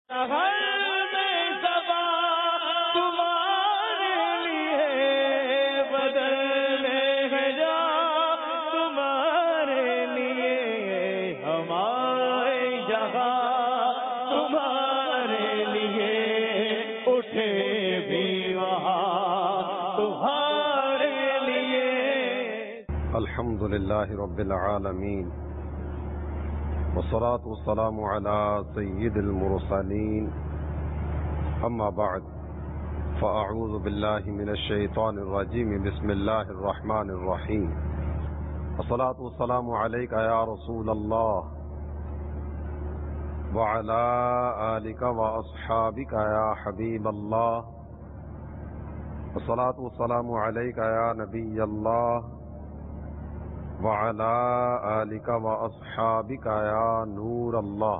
ہر میں زباں تمہارے لیے بدلنے ہیں جا تمہارے لیے ہمارے جہاں تمہارے لیے اٹھے بھی وہاں تمہارے لیے. الحمد للہ رب العالمین والصلاة والسلام على سيد المرسلين أما بعد فأعوذ بالله من الشيطان الرجيم بسم الله الرحمن الرحيم والصلاة والسلام عليك يا رسول الله وعلى آلك وأصحابك يا حبيب الله والصلاة والسلام عليك يا نبي الله وعلى آلك وأصحابك يا نور اللہ.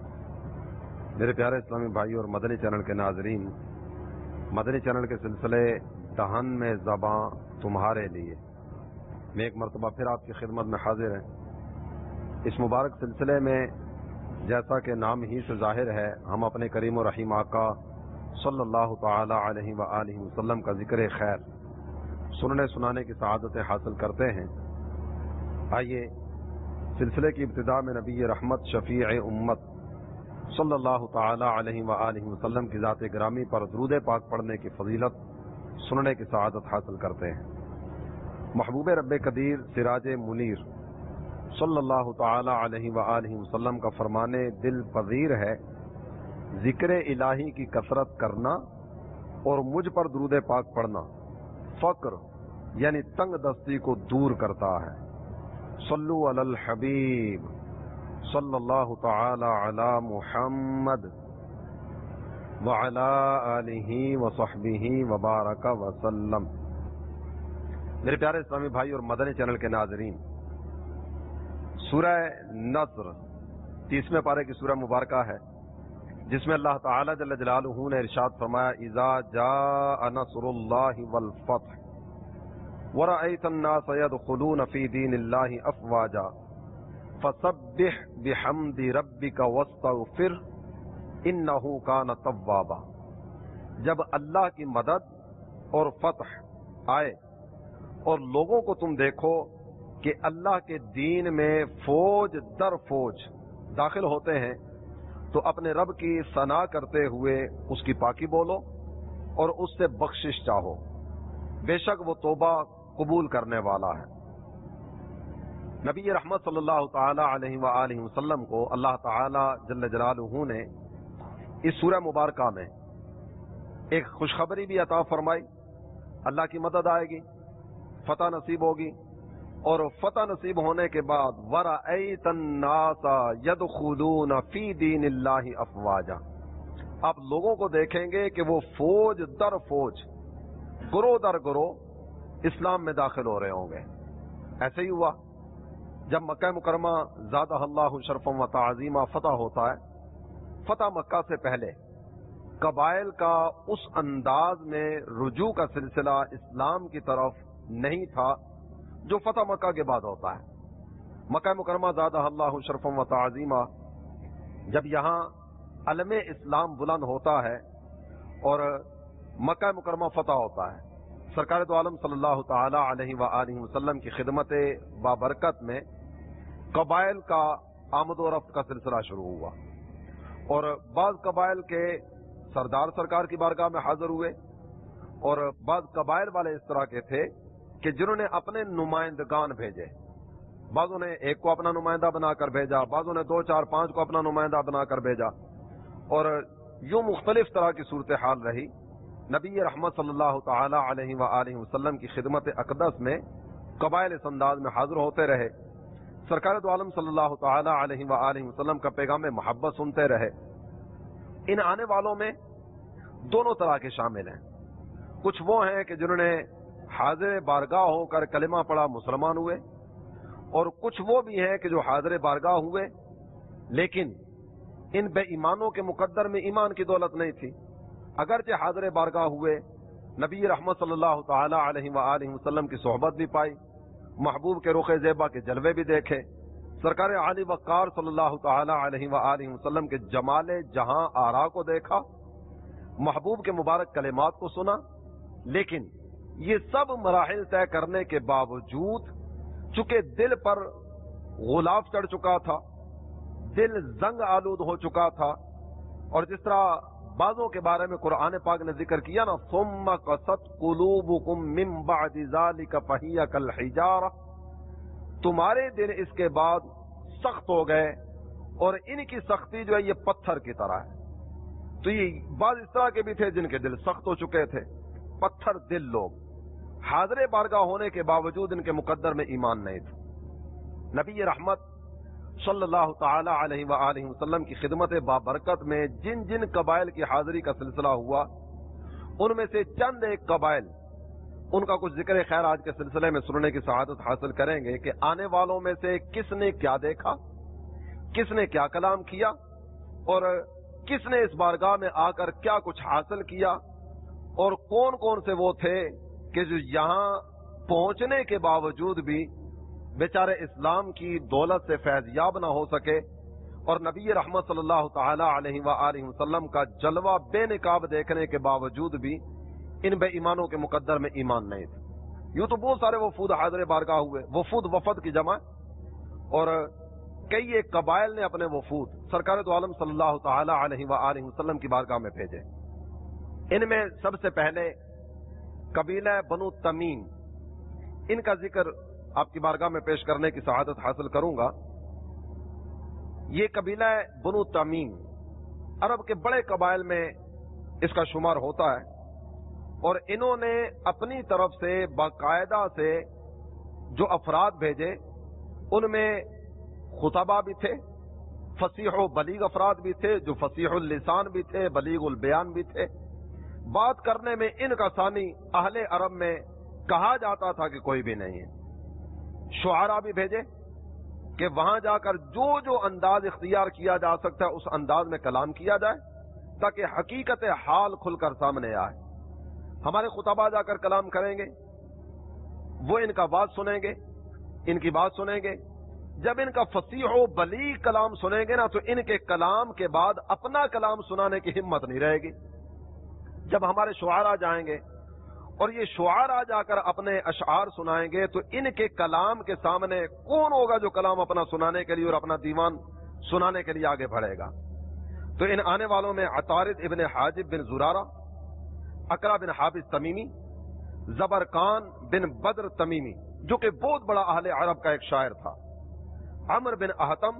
میرے پیارے اسلامی بھائی اور مدنی چینل کے ناظرین، مدنی چینل کے سلسلے دہن میں زباں تمہارے لیے میں ایک مرتبہ پھر آپ کی خدمت میں حاضر ہیں. اس مبارک سلسلے میں جیسا کہ نام ہی سے ظاہر ہے، ہم اپنے کریم و رحیم آقا صلی اللہ تعالی علیہ وآلہ وسلم کا ذکر خیر سننے سنانے کی سعادتیں حاصل کرتے ہیں. آئیے سلسلے کی ابتدا میں نبی رحمت شفیع امت صلی اللہ تعالی علیہ وآلہ وسلم کی ذات گرامی پر درود پاک پڑھنے کی فضیلت سننے کی سعادت حاصل کرتے ہیں. محبوب رب قدیر سراج منیر صلی اللہ تعالی علیہ وآلہ وسلم کا فرمانے دل پذیر ہے، ذکر الہی کی کثرت کرنا اور مجھ پر درود پاک پڑھنا فقر یعنی تنگ دستی کو دور کرتا ہے. صلو علی الحبیب صلی اللہ تعالی علی محمد وعلی آلہ وصحبہ وبارک وسلم. میرے پیارے اسلامی بھائی اور مدنی چینل کے ناظرین، سورہ نصر 30ویں پارے کی سورہ مبارکہ ہے، جس میں اللہ تعالی جل جلالہ نے ارشاد فرمایا اذا جاء نصر اللہ والفتح وَرَأَيْتَ النَّاسَ يَدْخُلُونَ فِي دِينِ اللَّهِ أَفْوَاجًا فَسَبِّحْ بِحَمْدِ رَبِّكَ وَاسْتَغْفِرْ إِنَّهُ كَانَ تَوَّابًا. جب اللہ کی مدد اور فتح آئے اور لوگوں کو تم دیکھو کہ اللہ کے دین میں فوج در فوج داخل ہوتے ہیں تو اپنے رب کی ثنا کرتے ہوئے اس کی پاکی بولو اور اس سے بخشش چاہو، بے شک وہ توبہ قبول کرنے والا ہے. نبی رحمت صلی اللہ تعالی علیہ وآلہ وسلم کو اللہ تعالی جل جلالہ نے اس سورہ مبارکہ میں ایک خوشخبری بھی عطا فرمائی. اللہ کی مدد آئے گی، فتح نصیب ہوگی، اور فتح نصیب ہونے کے بعد وَرَأَيْتَ النَّاسَ يَدْخُلُونَ فِي دِينِ اللَّهِ أَفْوَاجًا. آپ لوگوں کو دیکھیں گے کہ وہ فوج در فوج، گروہ در گروہ اسلام میں داخل ہو رہے ہوں گے. ایسے ہی ہوا جب مکہ مکرمہ زادہ اللہ شرفا و تعظیمہ فتح ہوتا ہے. فتح مکہ سے پہلے قبائل کا اس انداز میں رجوع کا سلسلہ اسلام کی طرف نہیں تھا جو فتح مکہ کے بعد ہوتا ہے. مکہ مکرمہ زادہ اللہ شرفا و تعظیمہ جب یہاں علم اسلام بلند ہوتا ہے اور مکہ مکرمہ فتح ہوتا ہے، سرکار دو عالم صلی اللہ تعالی علیہ وآلہ وسلم کی خدمت بابرکت میں قبائل کا آمد و رفت کا سلسلہ شروع ہوا، اور بعض قبائل کے سردار سرکار کی بارگاہ میں حاضر ہوئے، اور بعض قبائل والے اس طرح کے تھے کہ جنہوں نے اپنے نمائندگان بھیجے. بعضوں نے ایک کو اپنا نمائندہ بنا کر بھیجا، بعضوں نے 2 4 5 کو اپنا نمائندہ بنا کر بھیجا، اور یوں مختلف طرح کی صورتحال رہی. نبی رحمت صلی اللہ تعالی علیہ وآلہ وسلم کی خدمت اقدس میں قبائل اس انداز میں حاضر ہوتے رہے، سرکار دو عالم صلی اللہ تعالی علیہ وآلہ وسلم کا پیغام محبت سنتے رہے. ان آنے والوں میں دونوں طرح کے شامل ہیں. کچھ وہ ہیں کہ جنہوں نے حاضر بارگاہ ہو کر کلمہ پڑھا، مسلمان ہوئے، اور کچھ وہ بھی ہیں کہ جو حاضر بارگاہ ہوئے لیکن ان بے ایمانوں کے مقدر میں ایمان کی دولت نہیں تھی. اگرچہ حاضر بارگاہ ہوئے، نبی رحمت صلی اللہ تعالی علیہ وآلہ وسلم کی صحبت بھی پائی، محبوب کے رخ زیبا کے جلوے بھی دیکھے، سرکار علی وقار صلی اللہ تعالی علیہ وآلہ وسلم کے جمال جہاں آرا کو دیکھا، محبوب کے مبارک کلمات کو سنا، لیکن یہ سب مراحل طے کرنے کے باوجود چونکہ دل پر غلاف چڑھ چکا تھا، دل زنگ آلود ہو چکا تھا، اور جس طرح بعضوں کے بارے میں قرآن پاک نے ذکر کیا نا، ثم قست قلوبکم من بعد ذلک فہی کالحجارہ، تمہارے دل اس کے بعد سخت ہو گئے اور ان کی سختی جو ہے یہ پتھر کی طرح ہے۔ تو یہ بعض اس طرح کے بھی تھے جن کے دل سخت ہو چکے تھے، پتھر دل لوگ، حاضر بارگاہ ہونے کے باوجود ان کے مقدر میں ایمان نہیں تھا۔ نبی رحمت صلی اللہ تعالی علیہ وآلہ وسلم کی خدمت بابرکت میں جن جن قبائل کی حاضری کا سلسلہ ہوا، ان میں سے چند ایک قبائل، ان کا کچھ ذکر خیر آج کے سلسلے میں سننے کی سعادت حاصل کریں گے کہ آنے والوں میں سے کس نے کیا دیکھا، کس نے کیا کلام کیا، اور کس نے اس بارگاہ میں آ کر کیا کچھ حاصل کیا، اور کون کون سے وہ تھے کہ جو یہاں پہنچنے کے باوجود بھی بیچارے اسلام کی دولت سے فیض یاب نہ ہو سکے، اور نبی رحمت صلی اللہ تعالی علیہ وآلہ وسلم کا جلوہ بے نقاب دیکھنے کے باوجود بھی ان بے ایمانوں کے مقدر میں ایمان نہیں تھا۔ یوں تو بہت سارے وفود حاضر بارگاہ ہوئے، وفود وفد کی جمع، اور کئی ایک قبائل نے اپنے وفود سرکار دو عالم صلی اللہ تعالی علیہ وآلہ وسلم کی بارگاہ میں بھیجے۔ ان میں سب سے پہلے قبیلہ بنو تمیم، ان کا ذکر آپ کی بارگاہ میں پیش کرنے کی سعادت حاصل کروں گا۔ یہ قبیلہ بنو تمیم عرب کے بڑے قبائل میں اس کا شمار ہوتا ہے، اور انہوں نے اپنی طرف سے باقاعدہ سے جو افراد بھیجے، ان میں خطبہ بھی تھے، فصیح و بلیغ افراد بھی تھے، جو فصیح اللسان بھی تھے، بلیغ البیان بھی تھے۔ بات کرنے میں ان کا ثانی اہل عرب میں کہا جاتا تھا کہ کوئی بھی نہیں ہے۔ شعراء بھی بھیجے کہ وہاں جا کر جو جو انداز اختیار کیا جا سکتا ہے اس انداز میں کلام کیا جائے، تاکہ حقیقت حال کھل کر سامنے آئے۔ ہمارے خطبہ جا کر کلام کریں گے، وہ ان کا بات سنیں گے، ان کی بات سنیں گے۔ جب ان کا فصیح و بلیغ کلام سنیں گے نا، تو ان کے کلام کے بعد اپنا کلام سنانے کی ہمت نہیں رہے گی۔ جب ہمارے شعراء جائیں گے اور یہ شعراء جا کر اپنے اشعار سنائیں گے، تو ان کے کلام کے سامنے کون ہوگا جو کلام اپنا سنانے کے لیے اور اپنا دیوان سنانے کے لیے آگے بڑھے گا؟ تو ان آنے والوں میں عطارد ابن حاجب بن زرارہ، اقرا بن حابس تمیمی، زبرقان بن بدر تمیمی جو کہ بہت بڑا اہل عرب کا ایک شاعر تھا، عمر بن احتم،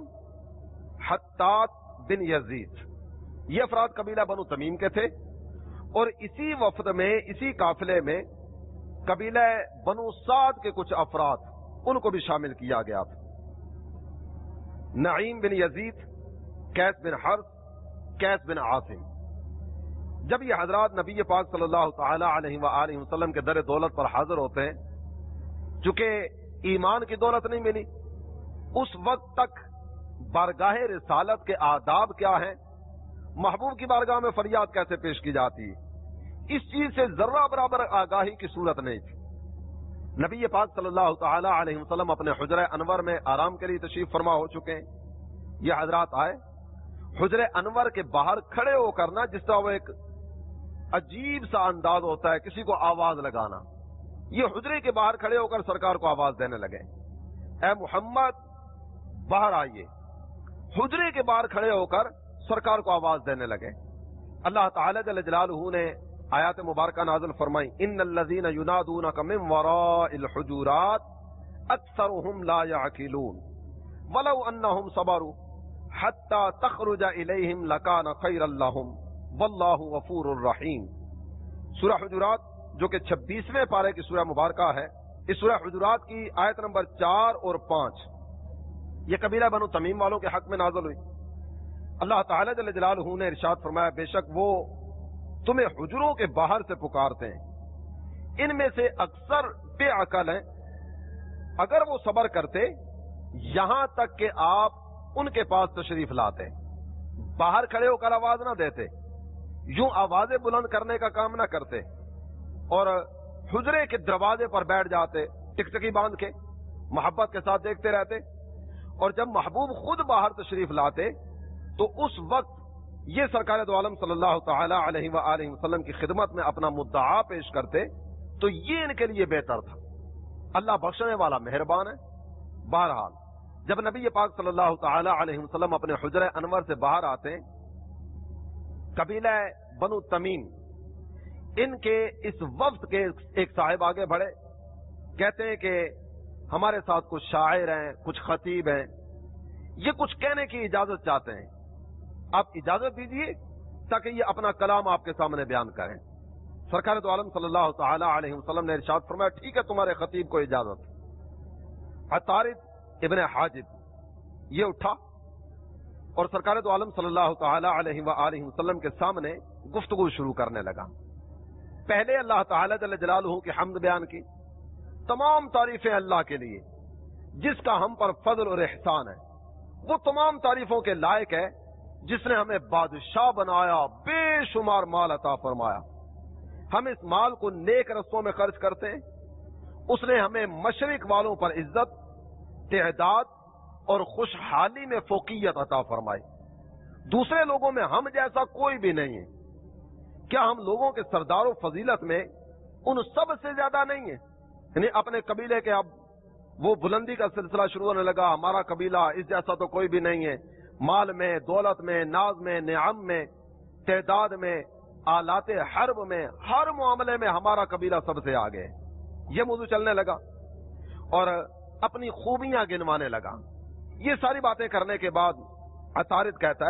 حتات بن یزید، یہ افراد قبیلہ بنو تمیم کے تھے۔ اور اسی وفد میں، اسی قافلے میں قبیلہ بنو سعد کے کچھ افراد، ان کو بھی شامل کیا گیا تھا۔ نعیم بن یزید، قیس بن حرب، قیس بن عاصم۔ جب یہ حضرات نبی پاک صلی اللہ تعالی علیہ وآلہ وسلم کے در دولت پر حاضر ہوتے ہیں، چونکہ ایمان کی دولت نہیں ملی، اس وقت تک بارگاہ رسالت کے آداب کیا ہیں، محبوب کی بارگاہ میں فریاد کیسے پیش کی جاتی ہے، اس چیز سے ذرہ برابر آگاہی کی صورت نہیں تھی۔ نبی پاک صلی اللہ تعالی علیہ وسلم اپنے حجرہ انور میں آرام کے لیے تشریف فرما ہو چکے ہیں۔ یہ حضرات آئے، حجرہ انور کے باہر کھڑے ہو کرنا، جس طرح وہ ایک عجیب سا انداز ہوتا ہے کسی کو آواز لگانا، یہ حجرے کے باہر کھڑے ہو کر سرکار کو آواز دینے لگے، اے محمد باہر آئیے۔ حجرے کے باہر کھڑے ہو کر سرکار کو آواز دینے لگے۔ اللہ تعالی جل جلالہ نے آیات مبارکہ نازل فرمائی، ان الذین ینادونک من وراء الحجرات اکثرهم لا یعقلون ولو انہم صبروا حتی تخرج الیہم لکان خیرا لہم واللہ غفور الرحیم۔ سورہ حجرات جو کہ 26ویں پارے کی سورہ مبارکہ ہے، اس سورہ حجرات کی آیت نمبر 4 اور 5 یہ قبیلہ بنو تمیم والوں کے حق میں نازل ہوئی۔ اللہ تعالی جل جلالہ نے ارشاد فرمایا، بے شک وہ تمہیں حجروں کے باہر سے پکارتے ہیں، ان میں سے اکثر بے عقل ہیں، اگر وہ صبر کرتے یہاں تک کہ آپ ان کے پاس تشریف لاتے، باہر کھڑے ہو کر آواز نہ دیتے، یوں آوازیں بلند کرنے کا کام نہ کرتے اور حجرے کے دروازے پر بیٹھ جاتے ٹکٹکی باندھ کے، محبت کے ساتھ دیکھتے رہتے، اور جب محبوب خود باہر تشریف لاتے تو اس وقت یہ سرکار دو عالم صلی اللہ تعالی علیہ وآلہ وسلم کی خدمت میں اپنا مدعا پیش کرتے تو یہ ان کے لیے بہتر تھا۔ اللہ بخشنے والا مہربان ہے۔ بہرحال جب نبی پاک صلی اللہ تعالی علیہ وسلم اپنے حجرہ انور سے باہر آتے، قبیلہ بنو تمیم ان کے اس وفد کے ایک صاحب آگے بڑھے، کہتے ہیں کہ ہمارے ساتھ کچھ شاعر ہیں، کچھ خطیب ہیں، یہ کچھ کہنے کی اجازت چاہتے ہیں، آپ اجازت دیجیے تاکہ یہ اپنا کلام آپ کے سامنے بیان کریں۔ سرکار دو عالم صلی اللہ تعالی علیہ وسلم نے ارشاد فرمایا ٹھیک ہے تمہارے خطیب کو اجازت۔ عطارد ابن حاجب یہ اٹھا اور سرکار دو عالم صلی اللہ تعالی علیہ وآلہ وسلم کے سامنے گفتگو شروع کرنے لگا۔ پہلے اللہ تعالی جل جلالہ کی حمد بیان کی، تمام تعریفیں اللہ کے لیے جس کا ہم پر فضل اور احسان ہے، وہ تمام تعریفوں کے لائق ہے جس نے ہمیں بادشاہ بنایا، بے شمار مال عطا فرمایا، ہم اس مال کو نیک رستوں میں خرچ کرتے ہیں، اس نے ہمیں مشرق والوں پر عزت، تعداد اور خوشحالی میں فوقیت عطا فرمائی، دوسرے لوگوں میں ہم جیسا کوئی بھی نہیں ہے، کیا ہم لوگوں کے سردار و فضیلت میں ان سب سے زیادہ نہیں ہے؟ یعنی اپنے قبیلے کے اب وہ بلندی کا سلسلہ شروع ہونے لگا، ہمارا قبیلہ اس جیسا تو کوئی بھی نہیں ہے، مال میں، دولت میں، ناز میں، نعم میں، تعداد میں، آلات حرب میں، ہر معاملے میں ہمارا قبیلہ سب سے آگے ہے۔ یہ موضوع چلنے لگا اور اپنی خوبیاں گنوانے لگا۔ یہ ساری باتیں کرنے کے بعد عطارد کہتا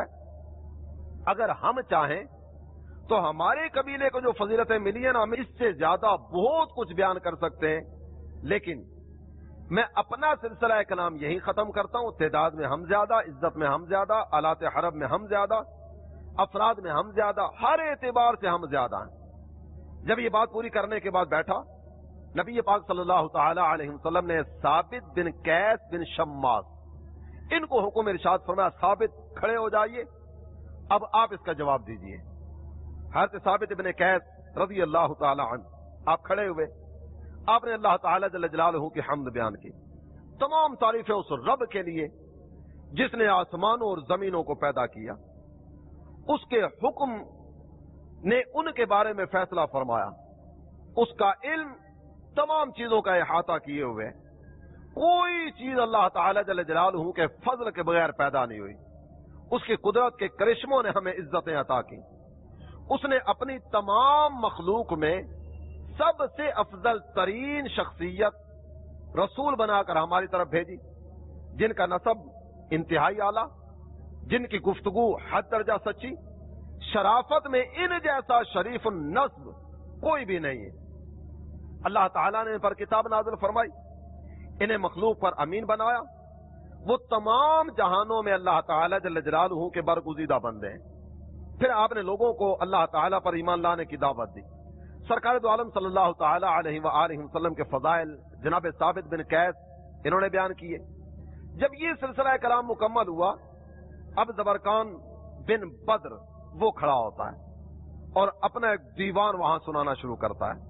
ہے اگر ہم چاہیں تو ہمارے قبیلے کو جو فضیلتیں ملی ہیں نا، ہم اس سے زیادہ بہت کچھ بیان کر سکتے ہیں، لیکن میں اپنا سلسلہ کلام یہی ختم کرتا ہوں۔ تعداد میں ہم زیادہ، عزت میں ہم زیادہ، آلات حرب میں ہم زیادہ، افراد میں ہم زیادہ، ہر اعتبار سے ہم زیادہ ہیں۔ جب یہ بات پوری کرنے کے بعد بیٹھا، نبی پاک صلی اللہ تعالی علیہ وسلم نے ثابت بن قیس بن شماس ان کو حکم ارشاد فرمایا ثابت کھڑے ہو جائیے، اب آپ اس کا جواب دیجئے۔ حضرت ثابت بن قیس رضی اللہ تعالی عنہ آپ کھڑے ہوئے، آپ نے اللہ تعالی جل جلالہ کی حمد بیان کی، تمام تعریفیں اس رب کے لیے جس نے آسمانوں اور زمینوں کو پیدا کیا، اس کے حکم نے ان کے بارے میں فیصلہ فرمایا، اس کا علم تمام چیزوں کا احاطہ کیے ہوئے، کوئی چیز اللہ تعالی جل جلالہ کے فضل کے بغیر پیدا نہیں ہوئی، اس کی قدرت کے کرشموں نے ہمیں عزتیں عطا کی، اس نے اپنی تمام مخلوق میں سب سے افضل ترین شخصیت رسول بنا کر ہماری طرف بھیجی، جن کا نسب انتہائی اعلیٰ، جن کی گفتگو حد درجہ سچی، شرافت میں ان جیسا شریف النسب کوئی بھی نہیں ہے۔ اللہ تعالیٰ نے ان پر کتاب نازل فرمائی، انہیں مخلوق پر امین بنایا، وہ تمام جہانوں میں اللہ تعالیٰ جل جلالہ کے برگزیدہ بندے ہیں۔ پھر آپ نے لوگوں کو اللہ تعالیٰ پر ایمان لانے کی دعوت دی۔ سرکار دو عالم صلی اللہ تعالی علیہ وآلہ وسلم کے فضائل جناب ثابت بن قیس انہوں نے بیان کیے۔ جب یہ سلسلہ کلام مکمل ہوا، اب زبرقان بن بدر وہ کھڑا ہوتا ہے اور اپنا ایک دیوان وہاں سنانا شروع کرتا ہے۔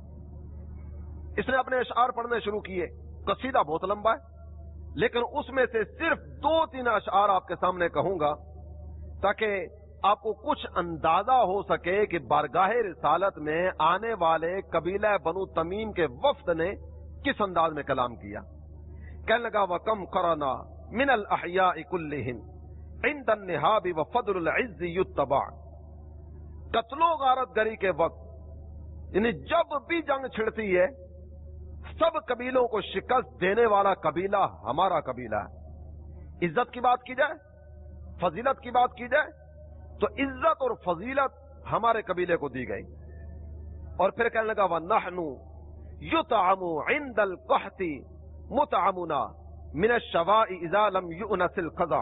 اس نے اپنے اشعار پڑھنے شروع کیے، قصیدہ بہت لمبا ہے، لیکن اس میں سے صرف 2-3 اشعار آپ کے سامنے کہوں گا تاکہ آپ کو کچھ اندازہ ہو سکے کہ بارگاہ رسالت میں آنے والے قبیلہ بنو تمیم کے وفد نے کس انداز میں کلام کیا۔ کہنے لگا وَكَمْ قَرَنَا مِنَ الْأَحْيَاءِ كُلِّهِمْ عِنْدَ النِّهَابِ وَفَضْلُ الْعِزِّ يُتَّبَعُ۔ قتل و غارت گری کے وقت، یعنی جب بھی جنگ چھڑتی ہے، سب قبیلوں کو شکست دینے والا قبیلہ ہمارا قبیلہ ہے۔ عزت کی بات کی جائے، فضیلت کی بات کی جائے تو عزت اور فضیلت ہمارے قبیلے کو دی گئی۔ اور پھر کہنے لگا وَنَحْنُ يُطْعَمُ عِنْدَ الْقَحْطِ مُطْعَمُنَا مِنَ الشَّوَاءِ إِذَا لَمْ يُؤْنَسِ الْقَزَعَ۔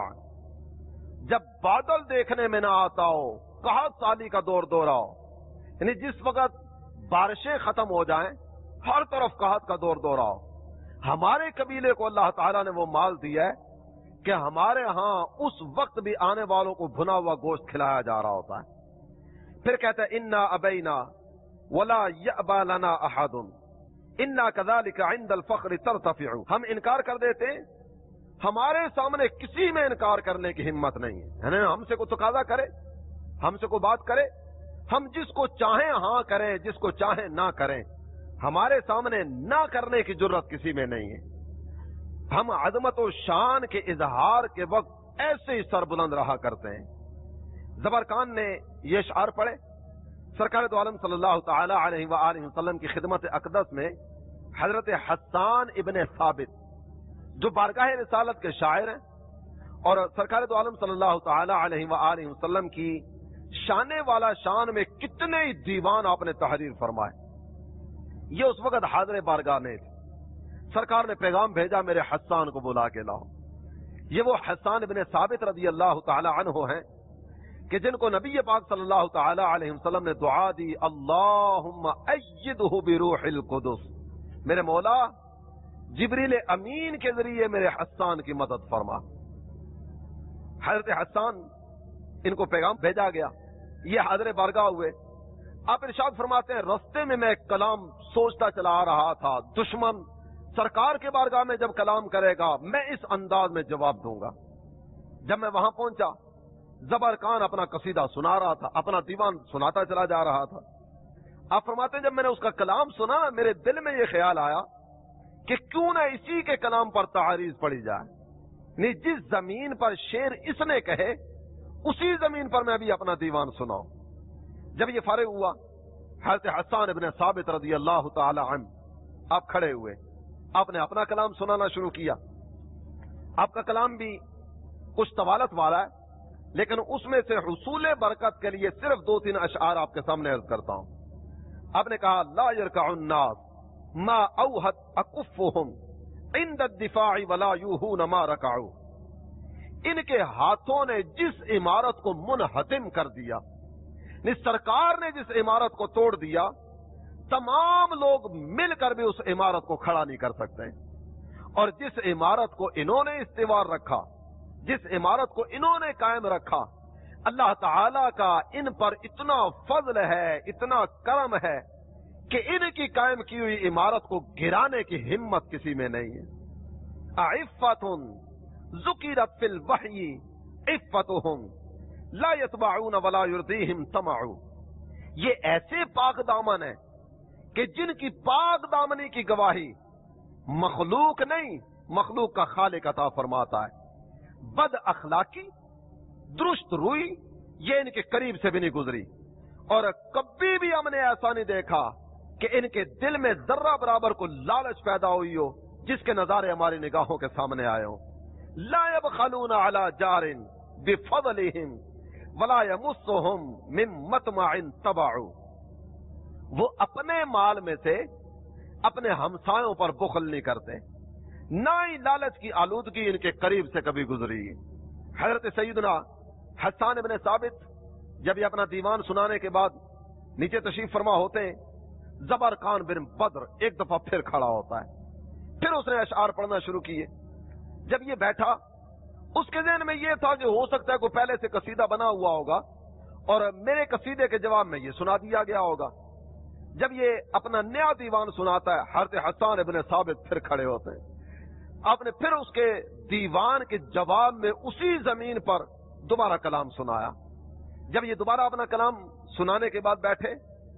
جب بادل دیکھنے میں نہ آتا ہو، قحط سالی کا دور دورہ ہو، یعنی جس وقت بارشیں ختم ہو جائیں، ہر طرف قحط کا دور دورہ ہو، ہمارے قبیلے کو اللہ تعالیٰ نے وہ مال دیا ہے کہ ہمارے ہاں اس وقت بھی آنے والوں کو بھنا ہوا گوشت کھلایا جا رہا ہوتا ہے۔ پھر کہتا ہے انا ابینا ولا یأبا لنا احد انا کذالک عند الفخر ترتفع۔ ہم انکار کر دیتے ہیں ہمارے سامنے کسی میں انکار کرنے کی ہمت نہیں ہے، یعنی ہم سے کوئی تقاضا کرے، ہم سے کوئی بات کرے، ہم جس کو چاہیں ہاں کریں، جس کو چاہیں نہ کریں، ہمارے سامنے نہ کرنے کی جرت کسی میں نہیں ہے۔ ہم عظمت و شان کے اظہار کے وقت ایسے ہی سر بلند رہا کرتے ہیں۔ زبرقان نے یہ اشعار پڑھے سرکار دو عالم صلی اللہ تعالی علیہ وآلہ وسلم کی خدمت اقدس میں حضرت حسان ابن ثابت جو بارگاہ رسالت کے شاعر ہیں اور سرکار دو عالم صلی اللہ تعالی علیہ وآلہ وسلم کی شان والا شان میں کتنے ہی دیوان آپ نے تحریر فرمائے، یہ اس وقت حاضر بارگاہ نہیں تھے۔ سرکار نے پیغام بھیجا میرے حسان کو بلا کے لاؤ۔ یہ وہ حسان ابن ثابت رضی اللہ تعالی عنہ ہیں کہ جن کو نبی پاک صلی اللہ تعالی علیہ وسلم نے دعا دی، اللہم ایدہ بروح القدس، میرے مولا جبریل امین کے ذریعے میرے حسان کی مدد فرما۔ حضرت حسان ان کو پیغام بھیجا گیا، یہ حاضر بارگاہ ہوئے۔ آپ ارشاد فرماتے ہیں رستے میں میں ایک کلام سوچتا چلا آ رہا تھا، دشمن سرکار کے بارگاہ میں جب کلام کرے گا میں اس انداز میں جواب دوں گا۔ جب میں وہاں پہنچا زبرقان اپنا قصیدہ سنا رہا تھا، اپنا دیوان سناتا چلا جا رہا تھا۔ آپ فرماتے ہیں جب میں نے اس کا کلام سنا میرے دل میں یہ خیال آیا کہ کیوں نہ اسی کے کلام پر تعریض پڑی جائے، نہیں جس زمین پر شعر اس نے کہے اسی زمین پر میں بھی اپنا دیوان سناؤں۔ جب یہ فارغ ہوا حضرت حسان ابن ثابت رضی اللہ تعالی عنہ آپ کھڑے ہوئے، آپ نے اپنا کلام سنانا شروع کیا۔ آپ کا کلام بھی کچھ طوالت والا ہے لیکن اس میں سے حصول برکت کے لیے صرف 2-3 اشعار آپ کے سامنے عرض کرتا ہوں۔ آپ نے کہا لا يركع الناس ما اوہت اکفهم عند الدفاع ولا یوہون ما رکعوا، ان کے ہاتھوں نے جس عمارت کو منہدم کر دیا، سرکار نے جس عمارت کو توڑ دیا تمام لوگ مل کر بھی اس عمارت کو کھڑا نہیں کر سکتے، اور جس عمارت کو انہوں نے استوار رکھا، جس عمارت کو انہوں نے قائم رکھا، اللہ تعالی کا ان پر اتنا فضل ہے، اتنا کرم ہے کہ ان کی قائم کی ہوئی عمارت کو گرانے کی ہمت کسی میں نہیں ہے۔ اعفۃ ذکرت فی الوحی عفتہم لا یتبعون ولا یرضیہم طمع، یہ ایسے پاک دامن ہیں کہ جن کی پاک دامنی کی گواہی مخلوق نہیں مخلوق کا خالق عطا فرماتا ہے۔ بد اخلاقی درست روئی یہ ان کے قریب سے بھی نہیں گزری، اور کبھی بھی ہم نے ایسا نہیں دیکھا کہ ان کے دل میں ذرہ برابر کو لالچ پیدا ہوئی ہو جس کے نظارے ہماری نگاہوں کے سامنے آئے ہوں۔ لا يبخلون على جار بفضلهم ولا يمسهم من مطمع تبع، وہ اپنے مال میں سے اپنے ہمسایوں پر بخل نہیں کرتے، نہ ہی لالچ کی آلودگی ان کے قریب سے کبھی گزری۔ حضرت سیدنا حسان ابن ثابت جب یہ اپنا دیوان سنانے کے بعد نیچے تشریف فرما ہوتے ہیں، زبرقان بن بدر ایک دفعہ پھر کھڑا ہوتا ہے، پھر اس نے اشعار پڑھنا شروع کیے۔ جب یہ بیٹھا اس کے ذہن میں یہ تھا کہ ہو سکتا ہے کوئی پہلے سے قصیدہ بنا ہوا ہوگا اور میرے قصیدے کے جواب میں یہ سنا دیا گیا ہوگا۔ جب یہ اپنا نیا دیوان سناتا ہے حضرت حسان ابن ثابت پھر کھڑے ہوتے ہیں۔ آپ نے پھر اس کے دیوان کے جواب میں اسی زمین پر دوبارہ کلام سنایا۔ جب یہ دوبارہ اپنا کلام سنانے کے بعد بیٹھے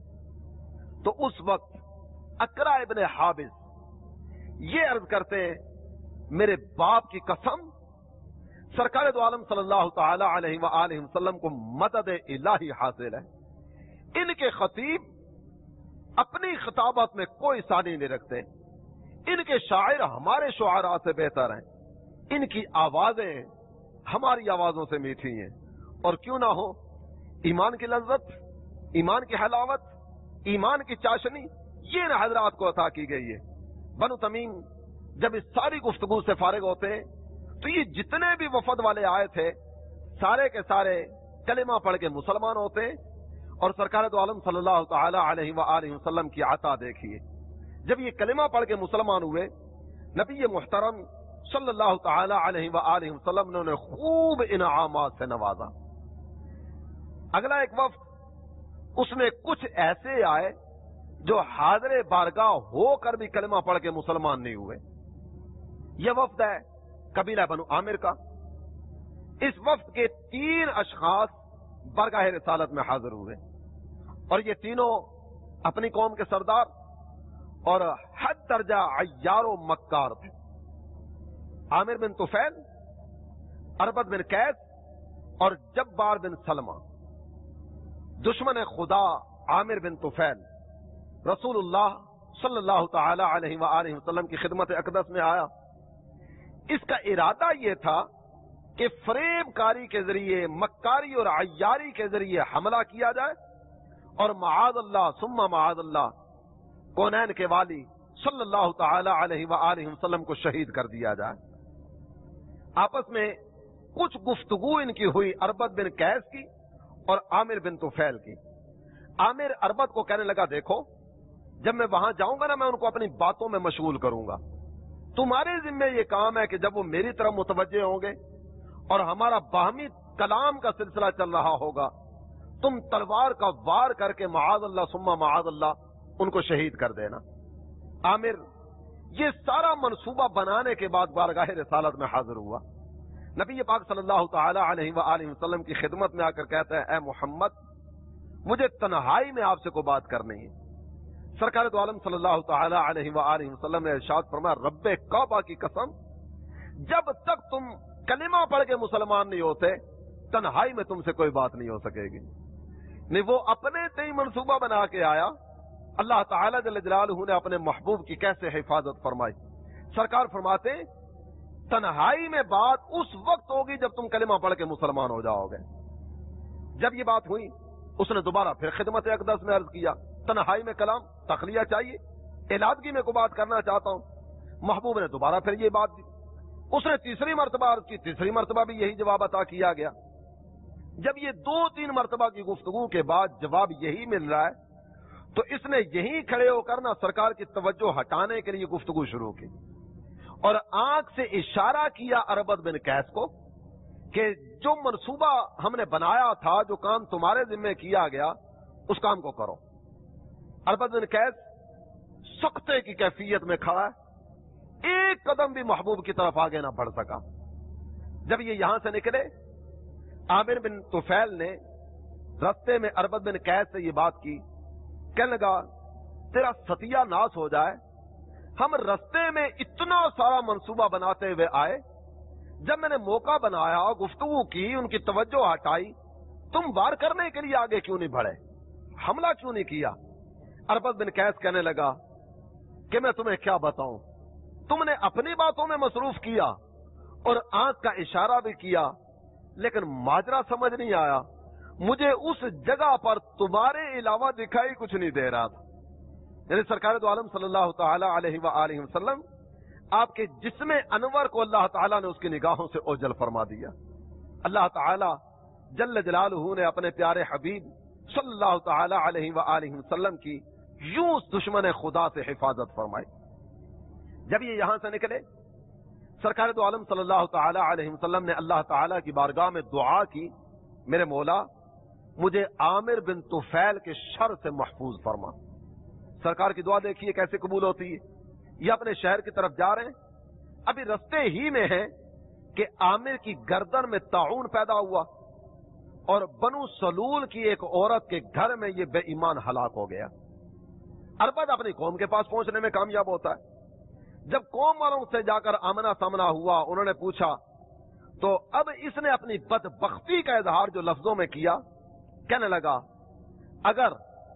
تو اس وقت اقرا ابن حابس یہ عرض کرتے ہیں میرے باپ کی قسم سرکار دو عالم صلی اللہ تعالی علیہ وآلہ وسلم کو مدد الہی حاصل ہے۔ ان کے خطیب اپنی خطابت میں کوئی ثانی نہیں رکھتے، ان کے شاعر ہمارے شعراء سے بہتر ہیں، ان کی آوازیں ہماری آوازوں سے میٹھی ہیں، اور کیوں نہ ہو ایمان کی لذت، ایمان کی حلاوت، ایمان کی چاشنی یہ ان حضرات کو عطا کی گئی ہے۔ بنو تمیم جب اس ساری گفتگو سے فارغ ہوتے ہیں تو یہ جتنے بھی وفد والے آئے تھے سارے کے سارے کلمہ پڑھ کے مسلمان ہوتے ہیں، اور سرکار دو عالم صلی اللہ تعالی علیہ وآلہ وسلم کی عطا دیکھیے۔ جب یہ کلمہ پڑھ کے مسلمان ہوئے نبی محترم صلی اللہ تعالی علیہ وآلہ وسلم نے انہیں خوب انعامات سے نوازا۔ اگلا ایک وفد اس میں کچھ ایسے آئے جو حاضر بارگاہ ہو کر بھی کلمہ پڑھ کے مسلمان نہیں ہوئے۔ یہ وفد ہے قبیلہ بنو عامر کا. اس وفد کے 3 اشخاص برگاہ رسالت میں حاضر ہوئے اور یہ تینوں اپنی قوم کے سردار اور حد درجہ عیار و مکار تھے. عامر بن طفیل، اربد بن قیس اور جبار بن سلمہ. دشمن خدا عامر بن طفیل رسول اللہ صلی اللہ تعالی علیہ وآلہ وسلم کی خدمت اقدس میں آیا. اس کا ارادہ یہ تھا کہ فریب کاری کے ذریعے، مکاری اور عیاری کے ذریعے حملہ کیا جائے اور معاذ اللہ ثم معاذ اللہ کونین کے والی صلی اللہ تعالی علیہ وآلہ وسلم کو شہید کر دیا جائے. آپس میں کچھ گفتگو ان کی ہوئی اربد بن قیس کی اور عامر بن طفیل کی. عامر اربد کو کہنے لگا دیکھو جب میں وہاں جاؤں گا نا میں ان کو اپنی باتوں میں مشغول کروں گا. تمہارے ذمہ یہ کام ہے کہ جب وہ میری طرف متوجہ ہوں گے اور ہمارا باہمی کلام کا سلسلہ چل رہا ہوگا تم تلوار کا وار کر کے معاذ اللہ ثم معاذ اللہ ان کو شہید کر دینا. عامر یہ سارا منصوبہ بنانے کے بعد بارگاہ رسالت میں حاضر ہوا. نبی پاک صلی اللہ تعالی علیہ وآلہ وسلم کی خدمت میں آ کر کہتے ہیں اے محمد مجھے تنہائی میں آپ سے کوئی بات کرنی ہے. سرکار دو عالم صلی اللہ تعالی علیہ وآلہ وسلم نے ارشاد فرمایا رب کعبہ کی قسم جب تک تم کلمہ پڑھ کے مسلمان نہیں ہوتے تنہائی میں تم سے کوئی بات نہیں ہو سکے گی. نہیں وہ اپنے تئی منصوبہ بنا کے آیا. اللہ تعالی جل جلالہ نے اپنے محبوب کی کیسے حفاظت فرمائی. سرکار فرماتے تنہائی میں بات اس وقت ہوگی جب تم کلمہ پڑھ کے مسلمان ہو جاؤ گے. جب یہ بات ہوئی اس نے دوبارہ پھر خدمت اقدس میں عرض کیا تنہائی میں کلام تخلیہ چاہیے، علادگی میں کو بات کرنا چاہتا ہوں. محبوب نے دوبارہ پھر یہ بات دی. اس نے تیسری مرتبہ عرض کی، تیسری مرتبہ بھی یہی جواب عطا کیا گیا. جب یہ 2-3 مرتبہ کی گفتگو کے بعد جواب یہی مل رہا ہے تو اس نے یہی کھڑے ہو کر نہ سرکار کی توجہ ہٹانے کے لیے گفتگو شروع کی اور آنکھ سے اشارہ کیا اربد بن قیس کو کہ جو منصوبہ ہم نے بنایا تھا، جو کام تمہارے ذمہ کیا گیا اس کام کو کرو. اربد بن قیس سختے کی کیفیت میں کھڑا ہے، ایک قدم بھی محبوب کی طرف آگے نہ بڑھ سکا. جب یہ یہاں سے نکلے عامر بن طفیل نے رستے میں اربد بن قیس سے یہ بات کی. کہنے لگا تیرا ستیہ ناس ہو جائے، ہم رستے میں اتنا سارا منصوبہ بناتے ہوئے آئے، جب میں نے موقع بنایا گفتگو کی ان کی توجہ ہٹائی تم وار کرنے کے لیے آگے کیوں نہیں بڑھے، حملہ کیوں نہیں کیا. اربد بن قیس کہنے لگا کہ میں تمہیں کیا بتاؤں، تم نے اپنی باتوں میں مصروف کیا اور آنکھ کا اشارہ بھی کیا لیکن ماجرا سمجھ نہیں آیا. مجھے اس جگہ پر تمہارے علاوہ دکھائی کچھ نہیں دے رہا تھا. یعنی سرکار دو عالم صلی اللہ تعالی علیہ وآلہ وسلم آپ کے جسم انور کو اللہ تعالیٰ نے اس کی نگاہوں سے اوجل فرما دیا. اللہ تعالیٰ جل جلالہ نے اپنے پیارے حبیب صلی اللہ تعالی علیہ وآلہ وسلم کی یوں دشمن خدا سے حفاظت فرمائی. جب یہ یہاں سے نکلے سرکار دو عالم صلی اللہ تعالی علیہ وسلم نے اللہ تعالیٰ کی بارگاہ میں دعا کی میرے مولا مجھے عامر بن طفیل کے شر سے محفوظ فرما. سرکار کی دعا دیکھیے کیسے قبول ہوتی ہے. یہ اپنے شہر کی طرف جا رہے ہیں، ابھی رستے ہی میں ہیں کہ عامر کی گردن میں طاعون پیدا ہوا اور بنو سلول کی ایک عورت کے گھر میں یہ بے ایمان ہلاک ہو گیا. اربد اپنی قوم کے پاس پہنچنے میں کامیاب ہوتا ہے. جب قوم والوں سے جا کر آمنا سامنا ہوا انہوں نے پوچھا تو اب اس نے اپنی بدبختی کا اظہار جو لفظوں میں کیا کہنے لگا اگر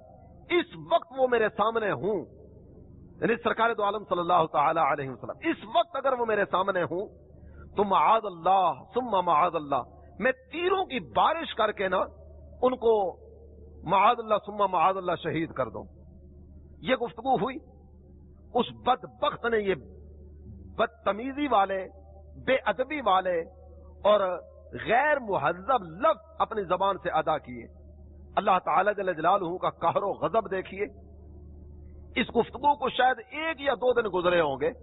اس وقت وہ میرے سامنے ہوں، یعنی سرکار دو عالم صلی اللہ تعالی علیہ وسلم اس وقت اگر وہ میرے سامنے ہوں تو معاذ اللہ ثم معاذ اللہ میں تیروں کی بارش کر کے نا ان کو معاذ اللہ ثم معاذ اللہ شہید کر دوں. یہ گفتگو ہوئی. اس بدبخت نے یہ بدتمیزی والے، بے ادبی والے اور غیر مہذب لفظ اپنی زبان سے ادا کیے. اللہ تعالی جل جلالہ کا قہر و غضب دیکھیے. اس گفتگو کو شاید 1 یا 2 دن گزرے ہوں گے.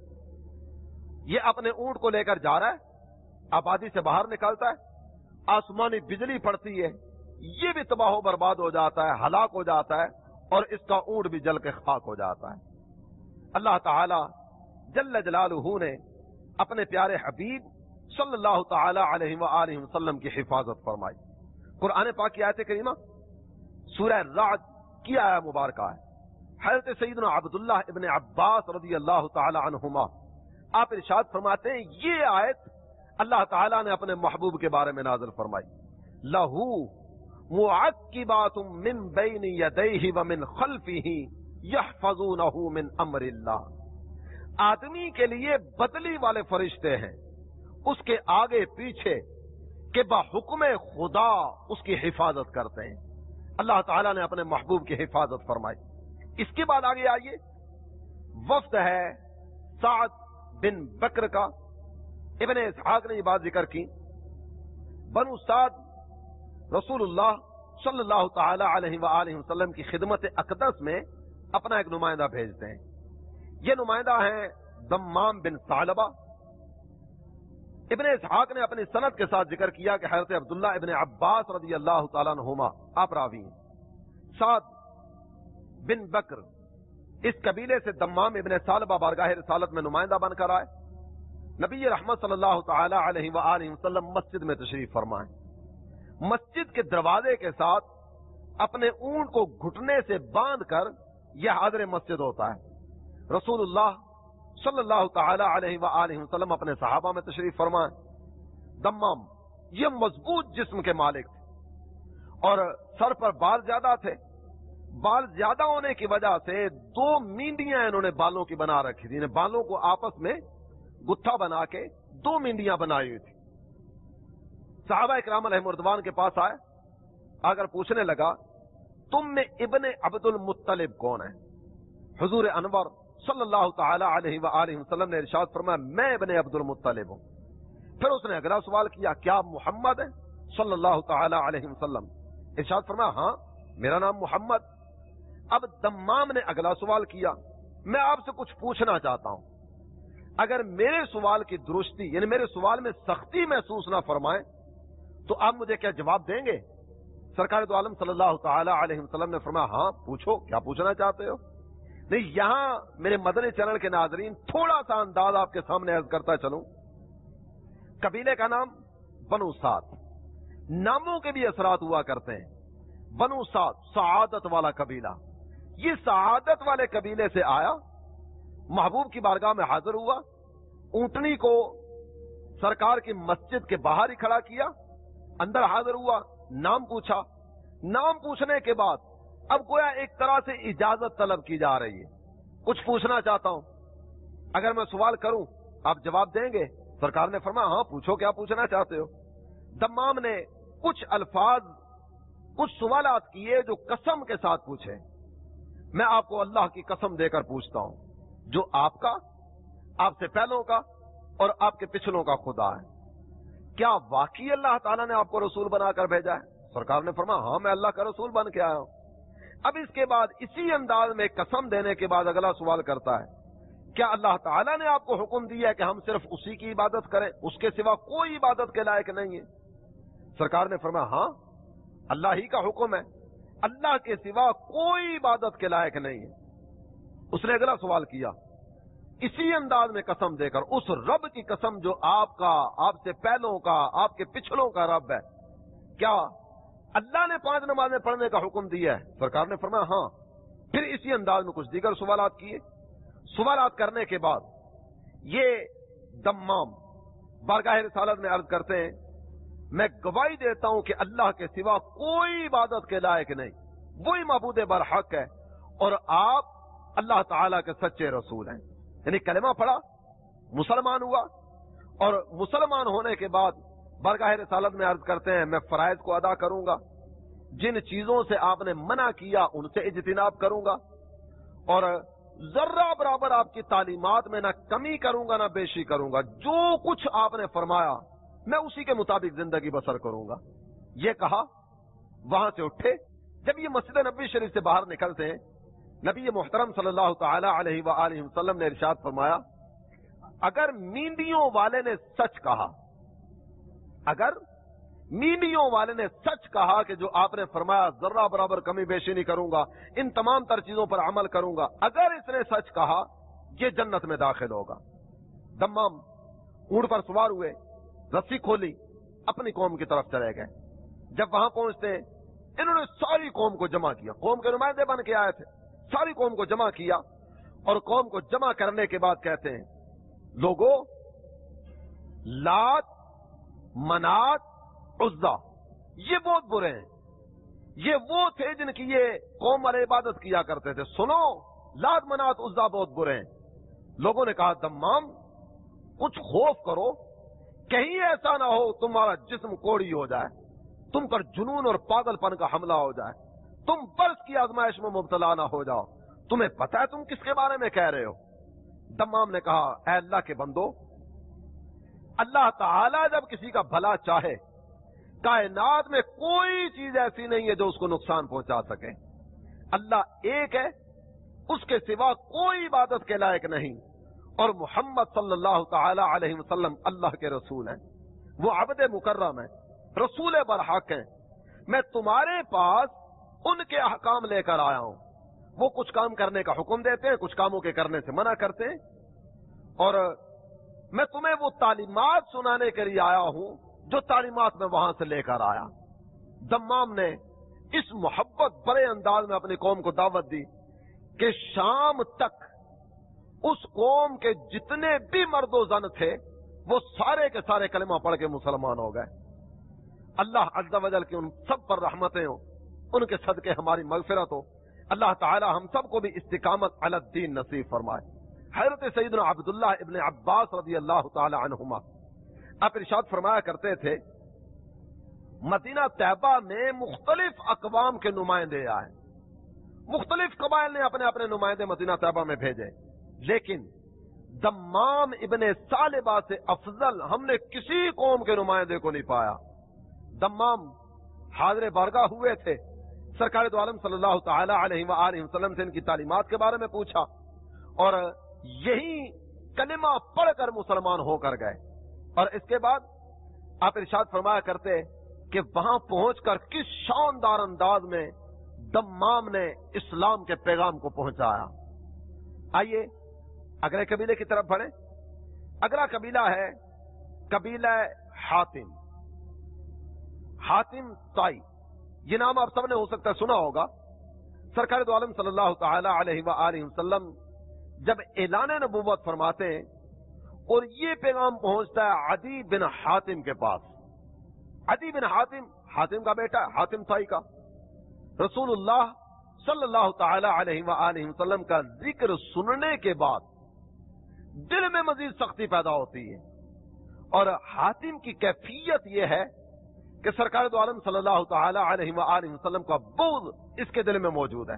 یہ اپنے اونٹ کو لے کر جا رہا ہے، آبادی سے باہر نکلتا ہے، آسمانی بجلی پڑتی ہے، یہ بھی تباہ و برباد ہو جاتا ہے، ہلاک ہو جاتا ہے اور اس کا اونٹ بھی جل کے خاک ہو جاتا ہے. اللہ تعالی جل جلالہ نے اپنے پیارے حبیب صلی اللہ تعالی علیہ وآلہ وسلم کی حفاظت فرمائی. قرآن پاک کی آیت کریمہ سورہ رعد کی آیت مبارکہ ہے. حضرت سیدنا عبداللہ ابن عباس رضی اللہ تعالی عنہما آپ ارشاد فرماتے ہیں یہ آیت اللہ تعالیٰ نے اپنے محبوب کے بارے میں نازل فرمائی. لہو معقبات من بین یدیہ ومن خلفہ یحفظونہ من امر اللہ. آدمی کے لیے بدلی والے فرشتے ہیں اس کے آگے پیچھے کہ بحکم خدا اس کی حفاظت کرتے ہیں. اللہ تعالیٰ نے اپنے محبوب کی حفاظت فرمائی. اس کے بعد آگے آئیے وفد ہے سعد بن بکر کا. ابن اسحاق نے یہ بات ذکر کی بنو سعد رسول اللہ صلی اللہ تعالی علیہ وآلہ وسلم کی خدمت اقدس میں اپنا ایک نمائندہ بھیجتے ہیں. یہ نمائندہ ہیں دمام بن ثعلبہ. ابن اسحاق نے اپنی سند کے ساتھ ذکر کیا کہ حضرت عبداللہ ابن عباس رضی اللہ تعالیٰ عنہما آپ راوی ہیں. سعد بن بکر اس قبیلے سے دمام ابن ثعلبہ بارگاہ رسالت میں نمائندہ بن کر آئے. نبی رحمت صلی اللہ تعالی علیہ وآلہ وسلم مسجد میں تشریف فرمائیں. مسجد کے دروازے کے ساتھ اپنے اونٹ کو گھٹنے سے باندھ کر یہ حاضر مسجد ہوتا ہے. رسول اللہ صلی اللہ تعالی علیہ وآلہ وسلم اپنے صحابہ میں تشریف فرمائیں. دمام یہ مضبوط جسم کے مالک تھے اور سر پر بال زیادہ تھے. بال زیادہ ہونے کی وجہ سے 2 مینڈیاں انہوں نے بالوں کی بنا رکھی تھی. بالوں کو آپس میں گتھا بنا کے 2 مینڈیاں بنائی ہوئی تھی. صحابہ اکرام علیہ مردوان کے پاس آئے اگر پوچھنے لگا تم میں ابن عبد المطلب کون ہے؟ حضور انور صلی اللہ تعالی علیہ وآلہ وسلم نے ارشاد فرمایا میں ابن عبد المطلب ہوں. پھر اس نے اگلا سوال کیا کیا محمد ہے صلی اللہ تعالی علیہ وسلم؟ ارشاد فرمایا ہاں میرا نام محمد. اب دمام نے اگلا سوال کیا میں آپ سے کچھ پوچھنا چاہتا ہوں, اگر میرے سوال کی درستی یعنی میرے سوال میں سختی محسوس نہ فرمائیں تو آپ مجھے کیا جواب دیں گے؟ سرکار دو عالم صلی اللہ تعالی علیہ وسلم نے فرمایا ہاں پوچھو کیا پوچھنا چاہتے ہو. نہیں یہاں میرے مدنی چینل کے ناظرین تھوڑا سا انداز آپ کے سامنے عرض کرتا چلوں. قبیلے کا نام بنو سعد, ناموں کے بھی اثرات ہوا کرتے ہیں. بنو سعد سعادت والا قبیلہ, یہ سعادت والے قبیلے سے آیا, محبوب کی بارگاہ میں حاضر ہوا, اونٹنی کو سرکار کی مسجد کے باہر ہی کھڑا کیا, اندر حاضر ہوا, نام پوچھا. نام پوچھنے کے بعد اب گویا ایک طرح سے اجازت طلب کی جا رہی ہے, کچھ پوچھنا چاہتا ہوں, اگر میں سوال کروں آپ جواب دیں گے؟ سرکار نے فرمایا ہاں پوچھو کیا پوچھنا چاہتے ہو. دمام نے کچھ الفاظ کچھ سوالات کیے جو قسم کے ساتھ پوچھے. میں آپ کو اللہ کی قسم دے کر پوچھتا ہوں جو آپ کا, آپ سے پہلوں کا اور آپ کے پچھلوں کا خدا ہے, کیا واقعی اللہ تعالیٰ نے آپ کو رسول بنا کر بھیجا ہے؟ سرکار نے فرمایا ہاں میں اللہ کا رسول بن کے آیا ہوں. اب اس کے بعد اسی انداز میں قسم دینے کے بعد اگلا سوال کرتا ہے کیا اللہ تعالیٰ نے آپ کو حکم دیا ہے کہ ہم صرف اسی کی عبادت کریں, اس کے سوا کوئی عبادت کے لائق نہیں ہے؟ سرکار نے فرمایا ہاں اللہ ہی کا حکم ہے, اللہ کے سوا کوئی عبادت کے لائق نہیں ہے. اس نے اگلا سوال کیا اسی انداز میں قسم دے کر, اس رب کی قسم جو آپ کا, آپ سے پہلوں کا, آپ کے پچھلوں کا رب ہے, کیا اللہ نے 5 نمازیں پڑھنے کا حکم دیا ہے؟ سرکار نے فرمایا ہاں. پھر اسی انداز میں کچھ دیگر سوالات کیے. سوالات کرنے کے بعد یہ دمام بارگاہ رسالت میں عرض کرتے ہیں میں گواہی دیتا ہوں کہ اللہ کے سوا کوئی عبادت کے لائق نہیں, وہی معبود برحق ہے اور آپ اللہ تعالیٰ کے سچے رسول ہیں. یعنی کلمہ پڑھا, مسلمان ہوا, اور مسلمان ہونے کے بعد بارگاہ رسالت میں عرض کرتے ہیں میں فرائض کو ادا کروں گا, جن چیزوں سے آپ نے منع کیا ان سے اجتناب کروں گا, اور ذرہ برابر آپ کی تعلیمات میں نہ کمی کروں گا نہ بیشی کروں گا, جو کچھ آپ نے فرمایا میں اسی کے مطابق زندگی بسر کروں گا. یہ کہا وہاں سے اٹھے. جب یہ مسجد نبوی شریف سے باہر نکلتے ہیں نبی محترم صلی اللہ تعالی علیہ وآلہ وسلم نے ارشاد فرمایا اگر مینڈیوں والے نے سچ کہا, اگر مینڈیوں والے نے سچ کہا کہ جو آپ نے فرمایا ذرہ برابر کمی بیشی نہیں کروں گا, ان تمام تر چیزوں پر عمل کروں گا, اگر اس نے سچ کہا یہ جنت میں داخل ہوگا. دمام اونٹ پر سوار ہوئے, رسی کھولی, اپنی قوم کی طرف چلے گئے. جب وہاں پہنچتے انہوں نے ساری قوم کو جمع کیا, قوم کے نمائندے بن کے آئے تھے, ساری قوم کو جمع کیا, اور قوم کو جمع کرنے کے بعد کہتے ہیں, لوگوں, لات, منات, عزا یہ بہت برے ہیں, یہ وہ تھے جن کی یہ قوم والے عبادت کیا کرتے تھے. سنو, لات, منات, عزا بہت برے ہیں. لوگوں نے کہا, دمام کچھ خوف کرو, کہیں ایسا نہ ہو تمہارا جسم کوڑی ہو جائے, تم پر جنون اور پاگل پن کا حملہ ہو جائے, تم برس کی آزمائش میں مبتلا نہ ہو جاؤ. تمہیں پتا ہے تم کس کے بارے میں کہہ رہے ہو؟ دمام نے کہا, اے اللہ کے بندو, اللہ تعالی جب کسی کا بھلا چاہے, کائنات میں کوئی چیز ایسی نہیں ہے جو اس کو نقصان پہنچا سکے. اللہ ایک ہے, اس کے سوا کوئی عبادت کے لائق نہیں, اور محمد صلی اللہ تعالی علیہ وسلم اللہ کے رسول ہیں, وہ عبد مکرم ہیں, رسول برحق ہیں. میں تمہارے پاس ان کے احکام لے کر آیا ہوں. وہ کچھ کام کرنے کا حکم دیتے ہیں, کچھ کاموں کے کرنے سے منع کرتے ہیں, اور میں تمہیں وہ تعلیمات سنانے کے لیے آیا ہوں جو تعلیمات میں وہاں سے لے کر آیا. دمام نے اس محبت بڑے انداز میں اپنی قوم کو دعوت دی کہ شام تک اس قوم کے جتنے بھی مرد و زن تھے وہ سارے کے سارے کلمہ پڑھ کے مسلمان ہو گئے. اللہ عز و جل کی ان سب پر رحمتیں ہوں, ان کے صدقے ہماری مغفرت ہو. اللہ تعالی ہم سب کو بھی استقامت علی الدین نصیب فرمائے. حضرت سیدنا عبداللہ ابن عباس رضی اللہ تعالی عنہما آپ ارشاد فرمایا کرتے تھے, مدینہ طیبہ میں مختلف اقوام کے نمائندے آئے, مختلف قبائل نے اپنے اپنے نمائندے مدینہ طیبہ میں بھیجے, لیکن دمام ابن ثعلبہ سے افضل ہم نے کسی قوم کے نمائندے کو نہیں پایا. دمام حاضر بارگاہ ہوئے تھے, سرکار دو عالم صلی اللہ تعالی علیہ وآلہ وسلم سے ان کی تعلیمات کے بارے میں پوچھا, اور یہی کلمہ پڑھ کر مسلمان ہو کر گئے. اور اس کے بعد آپ ارشاد فرمایا کرتے کہ وہاں پہنچ کر کس شاندار انداز میں دمام نے اسلام کے پیغام کو پہنچایا. آئیے اگلے قبیلے کی طرف بڑھیں. اگلا قبیلہ ہے قبیلہ حاتم. حاتم طائی, یہ نام آپ سب نے ہو سکتا ہے سنا ہوگا. سرکار دو عالم صلی اللہ تعالی علیہ وآلہ وسلم جب اعلان نبوت فرماتے ہیں اور یہ پیغام پہنچتا ہے عدی بن حاتم کے پاس. عدی بن حاتم, حاتم کا بیٹا, حاتم طائی کا. رسول اللہ صلی اللہ تعالی علیہ وآلہ وسلم کا ذکر سننے کے بعد دل میں مزید سختی پیدا ہوتی ہے, اور حاتم کی کیفیت یہ ہے کہ سرکار دو عالم صلی اللہ تعالی علیہ وآلہ وسلم کا بغض اس کے دل میں موجود ہے.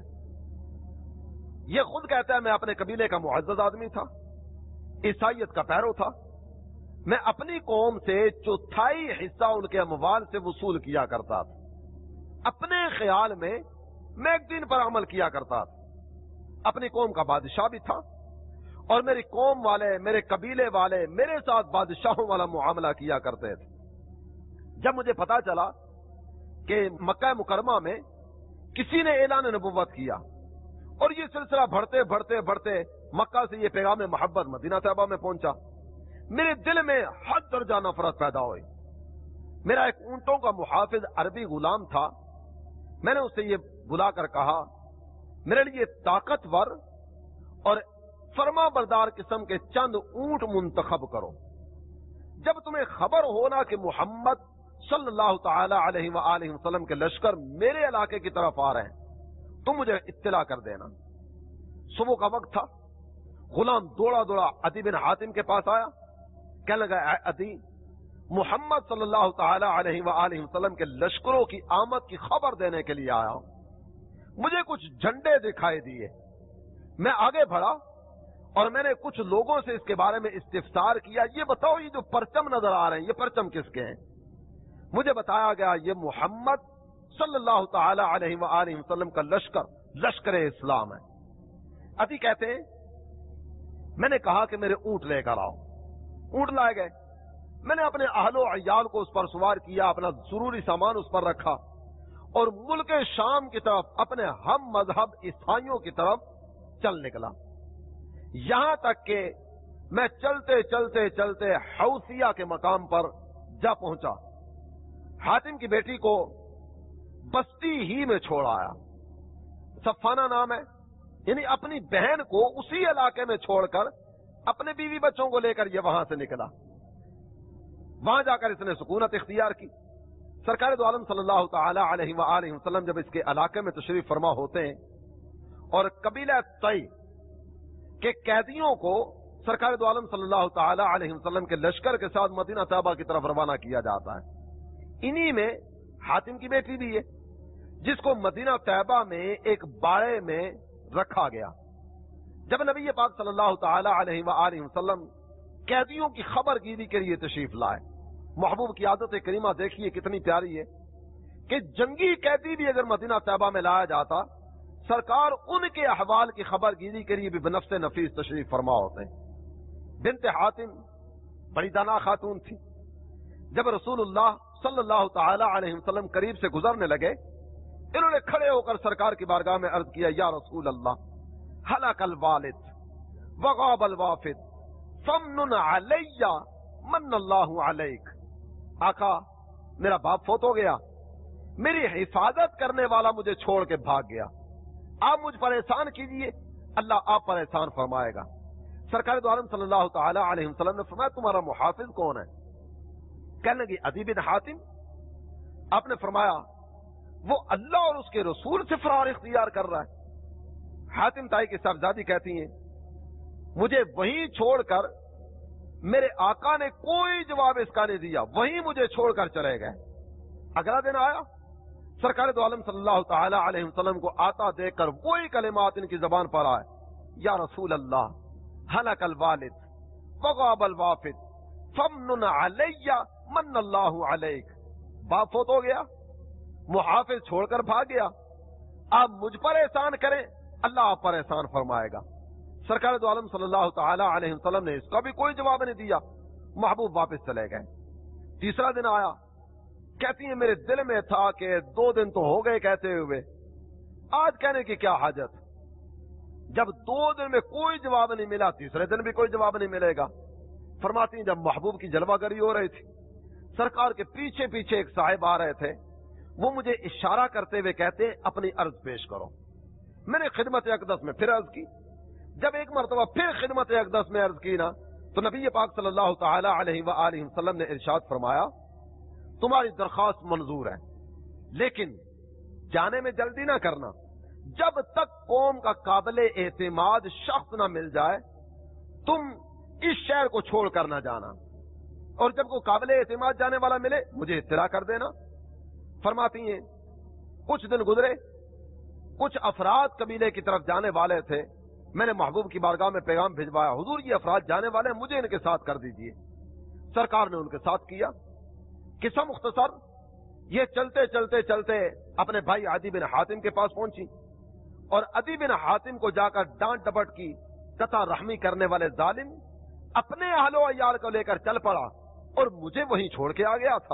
یہ خود کہتا ہے, میں اپنے قبیلے کا معزز آدمی تھا, عیسائیت کا پیرو تھا, میں اپنی قوم سے چوتھائی حصہ ان کے اموال سے وصول کیا کرتا تھا. اپنے خیال میں میں ایک دین پر عمل کیا کرتا تھا. اپنی قوم کا بادشاہ بھی تھا, اور میری قوم والے, میرے قبیلے والے میرے ساتھ بادشاہوں والا معاملہ کیا کرتے تھے. جب مجھے پتا چلا کہ مکہ مکرمہ میں کسی نے اعلان نبوت کیا, اور یہ سلسلہ بڑھتے بڑھتے بڑھتے مکہ سے یہ پیغام محبت مدینہ طیبہ میں پہنچا, میرے دل میں حد درجہ نفرت پیدا ہوئی. میرا ایک اونٹوں کا محافظ عربی غلام تھا, میں نے اسے یہ بلا کر کہا, میرے لیے طاقتور اور فرما بردار قسم کے چند اونٹ منتخب کرو. جب تمہیں خبر ہونا کہ محمد صلی اللہ تعالی علیہ وآلہ وسلم کے لشکر میرے علاقے کی طرف آ رہے ہیں تم مجھے اطلاع کر دینا. صبح کا وقت تھا, غلام دوڑا دوڑا عدی بن حاتم کے پاس آیا, کہنے لگا, اے عدی, محمد صلی اللہ تعالی علیہ وآلہ وسلم کے لشکروں کی آمد کی خبر دینے کے لیے آیا ہوں. مجھے کچھ جھنڈے دکھائی دیے. میں آگے بڑھا اور میں نے کچھ لوگوں سے اس کے بارے میں استفسار کیا, یہ بتاؤ یہ جو پرچم نظر آ رہے ہیں یہ پرچم کس کے ہیں؟ مجھے بتایا گیا یہ محمد صلی اللہ تعالی علیہ وآلہ وسلم کا لشکر اسلام ہے. عدی کہتے ہیں, میں نے کہا کہ میرے اونٹ لے کر آؤ. اونٹ لائے گئے, میں نے اپنے اہل و عیال کو اس پر سوار کیا, اپنا ضروری سامان اس پر رکھا, اور ملک شام کی طرف اپنے ہم مذہب عیسائیوں کی طرف چل نکلا. یہاں تک کہ میں چلتے چلتے چلتے حوثیہ کے مقام پر جا پہنچا، حاتم کی بیٹی کو بستی ہی میں چھوڑ آیا، صفانہ نام ہے، یعنی اپنی بہن کو اسی علاقے میں چھوڑ کر اپنے بیوی بچوں کو لے کر یہ وہاں سے نکلا۔ وہاں جا کر اس نے سکونت اختیار کی۔ سرکار دو عالم صلی اللہ تعالی علیہ وآلہ وسلم جب اس کے علاقے میں تشریف فرما ہوتے ہیں اور قبیلہ طی کے قیدیوں کو سرکار دو عالم صلی اللہ تعالی علیہ وسلم کے لشکر کے ساتھ مدینہ طیبہ کی طرف روانہ کیا جاتا ہے، انہی میں حاتم کی بیٹی بھی ہے، جس کو مدینہ طیبہ میں ایک باڑے میں رکھا گیا۔ جب نبی پاک صلی اللہ تعالی علیہ وآلہ وسلم قیدیوں کی خبر گیری کے لیے تشریف لائے، محبوب کی عادت کریمہ دیکھیے کتنی پیاری ہے کہ جنگی قیدی بھی اگر مدینہ طیبہ میں لایا جاتا، سرکار ان کے احوال کی خبر گیری کے لیے بھی بنفس نفیس تشریف فرما ہوتے ہیں۔ بنت حاتم بڑی دانا خاتون تھی۔ جب رسول اللہ صلی اللہ تعالی علیہ وسلم قریب سے گزرنے لگے، انہوں نے کھڑے ہو کر سرکار کی بارگاہ میں عرض کیا، یا رسول اللہ، ہلاک الوالد وغاب الوافد فمن علی من اللہ علیک۔ آقا، میرا باپ فوت ہو گیا، میری حفاظت کرنے والا مجھے چھوڑ کے بھاگ گیا، آپ مجھ پر احسان کیجئے، اللہ آپ پر احسان فرمائے گا۔ سرکار دو عالم صلی اللہ تعالی علیہ وسلم نے فرمایا، تمہارا محافظ کون ہے؟ کہنے لگی عدی بن حاتم۔ آپ نے فرمایا، وہ اللہ اور اس کے رسول سے فرار اختیار کر رہا ہے۔ حاتم تائی کی صاحبزادی کہتی ہیں، مجھے وہیں چھوڑ کر میرے آقا نے کوئی جواب اس کا نہیں دیا، وہیں مجھے چھوڑ کر چلے گئے۔ اگلا دن آیا، سرکار دو عالم صلی اللہ تعالی علیہ وسلم کو آتا دیکھ کر وہی کلمات ان کی زبان پر آئے، یا رسول اللہ، ہلک الوالد وغاب الوافد فمن علی من اللہ علیک۔ باپ فوت ہو گیا، محافظ چھوڑ کر بھاگ گیا، آپ مجھ پر احسان کریں، اللہ آپ پر احسان فرمائے گا۔ سرکار دو عالم صلی اللہ تعالی علیہ وسلم نے اس کا بھی کوئی جواب نہیں دیا، محبوب واپس چلے گئے۔ تیسرا دن آیا، کہتی ہیں میرے دل میں تھا کہ 2 دن تو ہو گئے کہتے ہوئے، آج کہنے کی کیا حاجت۔ جب 2 دن میں کوئی جواب نہیں ملا، تیسرے دن بھی کوئی جواب نہیں ملے گا۔ فرماتی ہیں جب محبوب کی جلوہ گری ہو رہی تھی، سرکار کے پیچھے پیچھے ایک صاحب آ رہے تھے، وہ مجھے اشارہ کرتے ہوئے کہتے ہیں اپنی عرض پیش کرو۔ میں نے خدمت اقدس میں پھر عرض کی، جب ایک مرتبہ پھر خدمت اقدس میں عرض کی نا، تو نبی پاک صلی اللہ تعالی علیہ وآلہ وسلم نے ارشاد فرمایا، تمہاری درخواست منظور ہے، لیکن جانے میں جلدی نہ کرنا، جب تک قوم کا قابل اعتماد شخص نہ مل جائے تم اس شہر کو چھوڑ کر نہ جانا، اور جب کوئی قابل اعتماد جانے والا ملے مجھے اطلاع کر دینا۔ فرماتی ہیں کچھ دن گزرے، کچھ افراد قبیلے کی طرف جانے والے تھے، میں نے محبوب کی بارگاہ میں پیغام بھجوایا، حضور یہ افراد جانے والے ہیں، مجھے ان کے ساتھ کر دیجئے۔ سرکار نے ان کے ساتھ کیا۔ قصہ مختصر، یہ چلتے چلتے چلتے اپنے بھائی عدی بن حاتم کے پاس پہنچی، اور عدی بن حاتم کو جا کر ڈانٹ ڈپٹ کی، قطع رحمی کرنے والے ظالم اپنے اہل و عیال کو لے کر چل پڑا اور مجھے وہیں چھوڑ کے آ گیا تھا۔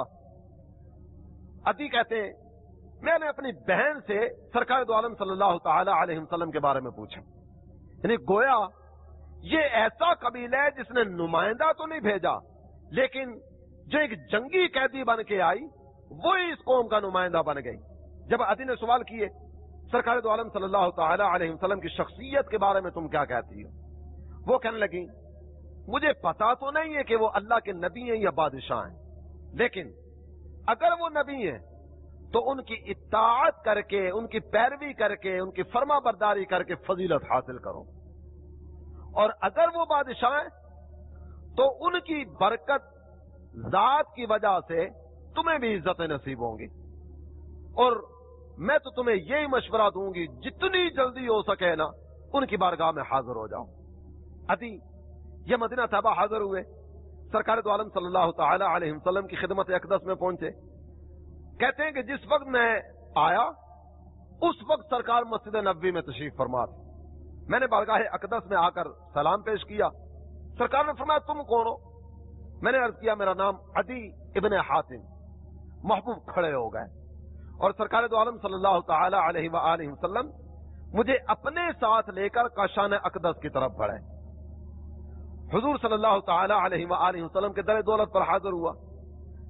عدی کہتے ہیں میں نے اپنی بہن سے سرکار دو عالم صلی اللہ تعالی علیہ وسلم کے بارے میں پوچھا، یعنی گویا یہ ایسا قبیلہ ہے جس نے نمائندہ تو نہیں بھیجا، لیکن جو ایک جنگی قیدی بن کے آئی وہی اس قوم کا نمائندہ بن گئی۔ جب عدی نے سوال کیے سرکار دو عالم صلی اللہ تعالی علیہ وسلم کی شخصیت کے بارے میں تم کیا کہتی ہو، وہ کہنے لگی مجھے پتا تو نہیں ہے کہ وہ اللہ کے نبی ہیں یا بادشاہ ہیں، لیکن اگر وہ نبی ہیں تو ان کی اطاعت کر کے، ان کی پیروی کر کے، ان کی فرما برداری کر کے فضیلت حاصل کرو، اور اگر وہ بادشاہ ہیں تو ان کی برکت ذات کی وجہ سے تمہیں بھی عزتیں نصیب ہوں گی، اور میں تو تمہیں یہی مشورہ دوں گی جتنی جلدی ہو سکے نا ان کی بارگاہ میں حاضر ہو جاؤ۔ عدی یہ مدینہ طیبہ حاضر ہوئے، سرکار دو عالم صلی اللہ تعالی علیہ وسلم کی خدمت اقدس میں پہنچے۔ کہتے ہیں کہ جس وقت میں آیا اس وقت سرکار مسجد نبوی میں تشریف فرما تھے۔ میں نے بارگاہ اقدس میں آ کر سلام پیش کیا، سرکار نے فرمایا تم کون ہو؟ میں نے عرض کیا میرا نام عدی ابن حاتم۔ محبوب کھڑے ہو گئے اور سرکار دو عالم صلی اللہ تعالی علیہ وآلہ وسلم مجھے اپنے ساتھ لے کر کاشان اقدس کی طرف بڑھے۔ حضور صلی اللہ تعالی علیہ وآلہ وسلم کے در دولت پر حاضر ہوا۔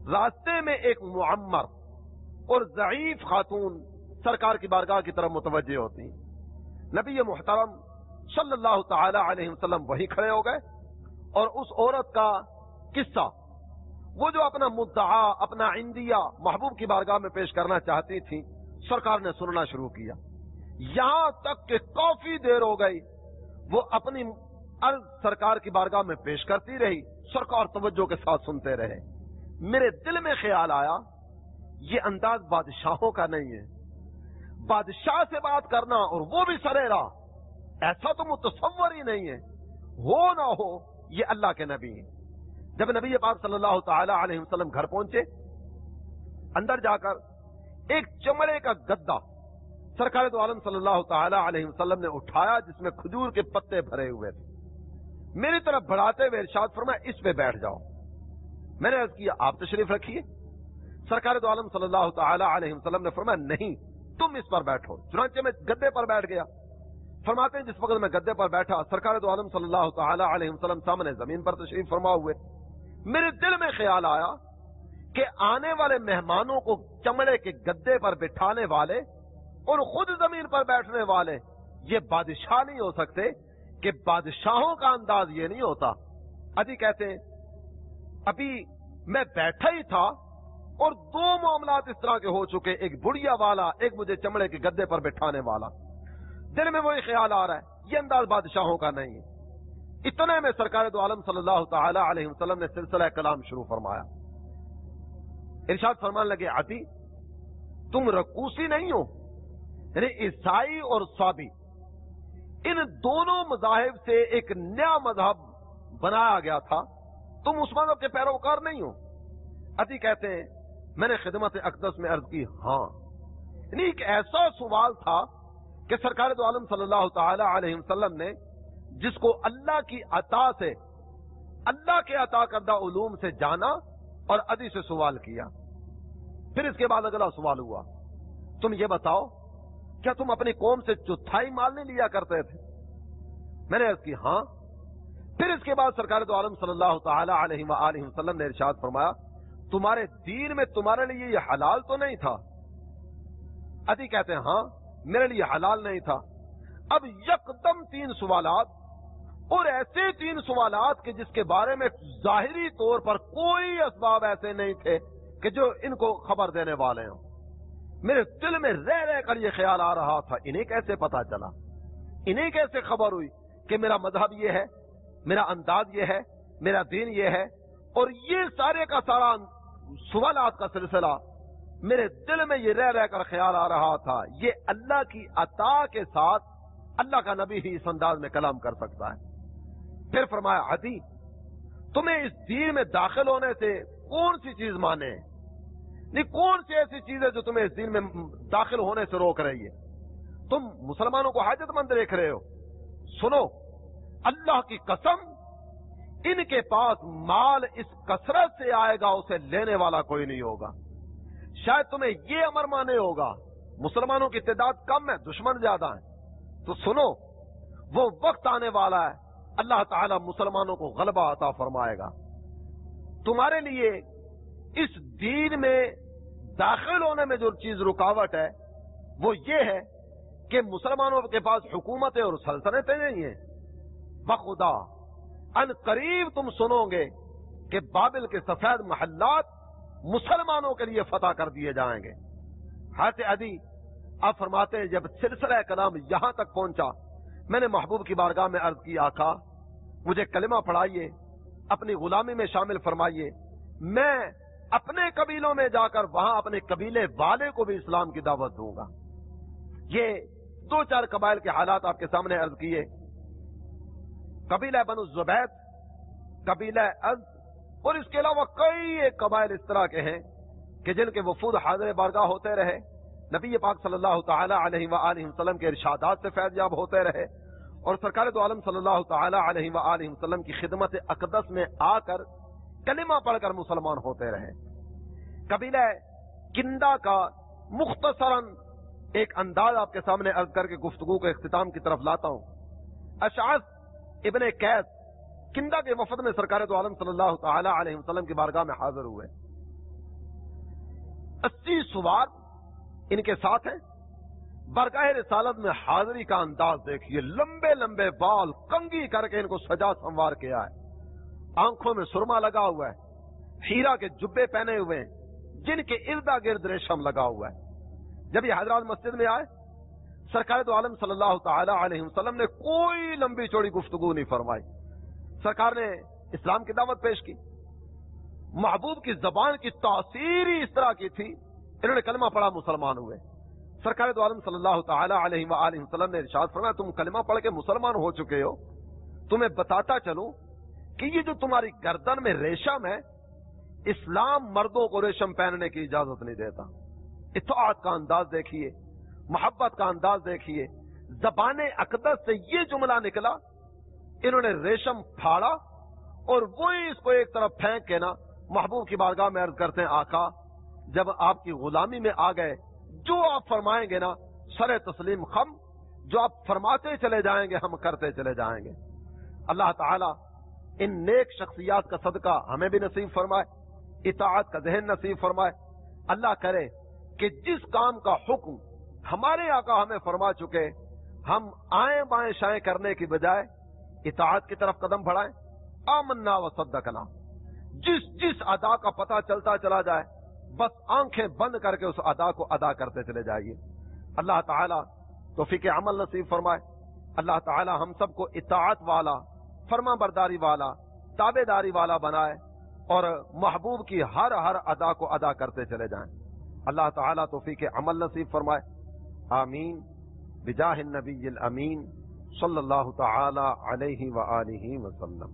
راستے میں ایک معمر اور ضعیف خاتون سرکار کی بارگاہ کی طرف متوجہ ہوتی. نبی محترم صلی اللہ تعالی علیہ وسلم وہی کھڑے ہو گئے اور اس عورت کا قصہ، وہ جو اپنا مدعا، اپنا عندیہ محبوب کی بارگاہ میں پیش کرنا چاہتی تھی، سرکار نے سننا شروع کیا. یہاں تک کہ کافی دیر ہو گئی وہ اپنی عرض سرکار کی بارگاہ میں پیش کرتی رہی. سرکار توجہ کے ساتھ سنتے رہے. میرے دل میں خیال آیا یہ انداز بادشاہوں کا نہیں ہے. بادشاہ سے بات کرنا اور وہ بھی سریرا، ایسا تو متصور ہی نہیں ہے. ہو نہ ہو یہ اللہ کے نبی ہیں. جب نبی پاک صلی اللہ تعالی علیہ وسلم گھر پہنچے، اندر جا کر ایک چمڑے کا گدا سرکار دو عالم صلی اللہ تعالی علیہ وسلم نے اٹھایا جس میں کھجور کے پتے بھرے ہوئے تھے. میری طرف بڑھاتے ہوئے ارشاد فرمایا اس پہ بیٹھ جاؤ. میں نے عرض کیا آپ تشریف رکھیے. سرکار دو عالم صلی اللہ تعالی علیہ وسلم نے فرمایا نہیں تم اس پر بیٹھو. چنانچہ میں گدے پر بیٹھ گیا. فرماتے ہیں جس وقت میں گدے پر بیٹھا، سرکار دو عالم صلی اللہ تعالی علیہ وسلم سامنے زمین پر تشریف فرما ہوئے. میرے دل میں خیال آیا کہ آنے والے مہمانوں کو چمڑے کے گدے پر بٹھانے والے اور خود زمین پر بیٹھنے والے یہ بادشاہ نہیں ہو سکتے، کہ بادشاہوں کا انداز یہ نہیں ہوتا. ابھی کہتے ہیں ابھی میں بیٹھا ہی تھا اور دو معاملات اس طرح کے ہو چکے، ایک بڑھیا والا، ایک مجھے چمڑے کے گدے پر بٹھانے والا. دل میں وہی خیال آ رہا ہے یہ انداز بادشاہوں کا نہیں ہے. اتنے میں سرکار دو عالم صلی اللہ تعالی علیہ وسلم نے سلسلہ کلام شروع فرمایا. ارشاد فرمانے لگے عدی تم رقوسی نہیں ہو. یعنی عیسائی اور صابی ان دونوں مذاہب سے ایک نیا مذہب بنایا گیا تھا، تم اس مذہب کے پیروکار نہیں ہو. عدی کہتے ہیں میں نے خدمت اقدس میں عرض کی ہاں. یعنی ایک ایسا سوال تھا کہ سرکار دو عالم صلی اللہ تعالی علیہ وسلم نے جس کو اللہ کی عطا سے، اللہ کے عطا کردہ علوم سے جانا اور عدی سے سوال کیا. پھر اس کے بعد اگلا سوال ہوا تم یہ بتاؤ کیا تم اپنی قوم سے چوتھائی مال نہیں لیا کرتے تھے؟ میں نے عرض کی ہاں. پھر اس کے بعد سرکار دو عالم صلی اللہ تعالی علیہ وآلہ وسلم نے ارشاد فرمایا تمہارے دین میں تمہارے لیے یہ حلال تو نہیں تھا؟ عدی کہتے ہیں ہاں میرے لیے حلال نہیں تھا. اب یکدم تین سوالات، اور ایسے تین سوالات کہ جس کے بارے میں ظاہری طور پر کوئی اسباب ایسے نہیں تھے کہ جو ان کو خبر دینے والے ہوں. میرے دل میں رہ رہ کر یہ خیال آ رہا تھا انہیں کیسے پتا چلا، انہیں کیسے خبر ہوئی کہ میرا مذہب یہ ہے، میرا انداز یہ ہے، میرا دین یہ ہے. اور یہ سارے کا سارا سوالات کا سلسلہ میرے دل میں یہ رہ رہ کر خیال آ رہا تھا یہ اللہ کی عطا کے ساتھ اللہ کا نبی ہی اس انداز میں کلام کر سکتا ہے. پھر فرمایا عدی تمہیں اس دین میں داخل ہونے سے کون سی چیز مانے، نہیں کون سی ایسی چیز ہے جو تمہیں اس دین میں داخل ہونے سے روک رہی ہے؟ تم مسلمانوں کو حاجت مند دیکھ رہے ہو. سنو اللہ کی قسم ان کے پاس مال اس کثرت سے آئے گا اسے لینے والا کوئی نہیں ہوگا. شاید تمہیں یہ امر مانے ہوگا مسلمانوں کی تعداد کم ہے دشمن زیادہ ہیں، تو سنو وہ وقت آنے والا ہے اللہ تعالی مسلمانوں کو غلبہ عطا فرمائے گا. تمہارے لیے اس دین میں داخل ہونے میں جو چیز رکاوٹ ہے وہ یہ ہے کہ مسلمانوں کے پاس حکومتیں اور سلطنتیں نہیں ہیں. بخدا ان قریب تم سنو گے کہ بابل کے سفید محلات مسلمانوں کے لیے فتح کر دیے جائیں گے. حضرت عدی آپ فرماتے ہیں جب سلسلہ کلام یہاں تک پہنچا میں نے محبوب کی بارگاہ میں عرض کی آقا مجھے کلمہ پڑھائیے، اپنی غلامی میں شامل فرمائیے، میں اپنے قبیلوں میں جا کر وہاں اپنے قبیلے والے کو بھی اسلام کی دعوت دوں گا. یہ دو چار قبائل کے حالات آپ کے سامنے عرض کیے. قبیلہ بنو زبید، قبیلہ از، اور اس کے علاوہ کئی ایک قبائل اس طرح کے ہیں کہ جن کے وفود حاضر بارگاہ ہوتے رہے، نبی پاک صلی اللہ تعالی علیہ وآلہ وسلم کے ارشادات سے فیض یاب ہوتے رہے، اور سرکار دو عالم صلی اللہ تعالی علیہ وآلہ وسلم کی خدمت اقدس میں آ کر کلمہ پڑھ کر مسلمان ہوتے رہے. قبیلہ کندا کا مختصراً ایک انداز آپ کے سامنے عرض کر کے گفتگو کے اختتام کی طرف لاتا ہوں. اشعث ابن قیس کندا کے وفد میں سرکار دو عالم صلی اللہ تعالی علیہ وسلم کی بارگاہ میں حاضر ہوئے. 80 سوار ان کے ساتھ ہیں. برگاہ رسالت میں حاضری کا انداز دیکھیے، لمبے لمبے بال کنگھی کر کے ان کو سجا سنوار کیا ہے، آنکھوں میں سرما لگا ہوا ہے، ہیرا کے جبے پہنے ہوئے ہیں جن کے ارد گرد ریشم لگا ہوا ہے. جب یہ حضرات مسجد میں آئے، سرکار دو عالم صلی اللہ تعالی علیہ وسلم نے کوئی لمبی چوڑی گفتگو نہیں فرمائی. سرکار نے اسلام کی دعوت پیش کی. محبوب کی زبان کی تاثیر ہی اس طرح کی تھی، انہوں نے کلمہ پڑھا، مسلمان ہوئے. سرکار دو عالم صلی اللہ تعالی علیہ وآلہ وسلم نے ارشاد فرمایا تم کلمہ پڑھ کے مسلمان ہو چکے ہو، تمہیں بتاتا چلوں کہ یہ جو تمہاری گردن میں ریشم ہے، اسلام مردوں کو ریشم پہننے کی اجازت نہیں دیتا. اطاعت کا انداز دیکھیے، محبت کا انداز دیکھیے. زبان اقدس سے یہ جملہ نکلا، انہوں نے ریشم پھاڑا اور وہی اس کو ایک طرف پھینک کے نا محبوب کی بارگاہ میں عرض کرتے ہیں آقا جب آپ کی غلامی میں آ گئے، جو آپ فرمائیں گے نا سر تسلیم خم، جو آپ فرماتے چلے جائیں گے ہم کرتے چلے جائیں گے. اللہ تعالیٰ ان نیک شخصیات کا صدقہ ہمیں بھی نصیب فرمائے، اطاعت کا ذہن نصیب فرمائے. اللہ کرے کہ جس کام کا حکم ہمارے آقا ہمیں فرما چکے، ہم آئیں بائیں شائیں کرنے کی بجائے اطاعت کی طرف قدم بڑھائیں. آمنا و صدقنا، جس ادا کا پتہ چلتا چلا جائے بس آنکھیں بند کر کے اس ادا کو ادا کرتے چلے جائیے. اللہ تعالیٰ توفیق عمل نصیب فرمائے. اللہ تعالیٰ ہم سب کو اطاعت والا، فرما برداری والا، تابع داری والا بنائے اور محبوب کی ہر ادا کو ادا کرتے چلے جائیں. اللہ تعالیٰ توفیق عمل نصیب فرمائے. آمین بجاہ النبی الامین صلی اللہ تعالی علیہ وآلہ وسلم.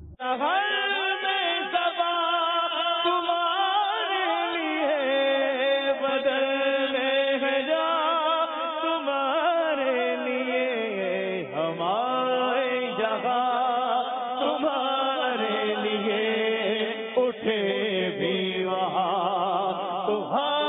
تمہارے لیے اٹھے بھی وہاں تمہارے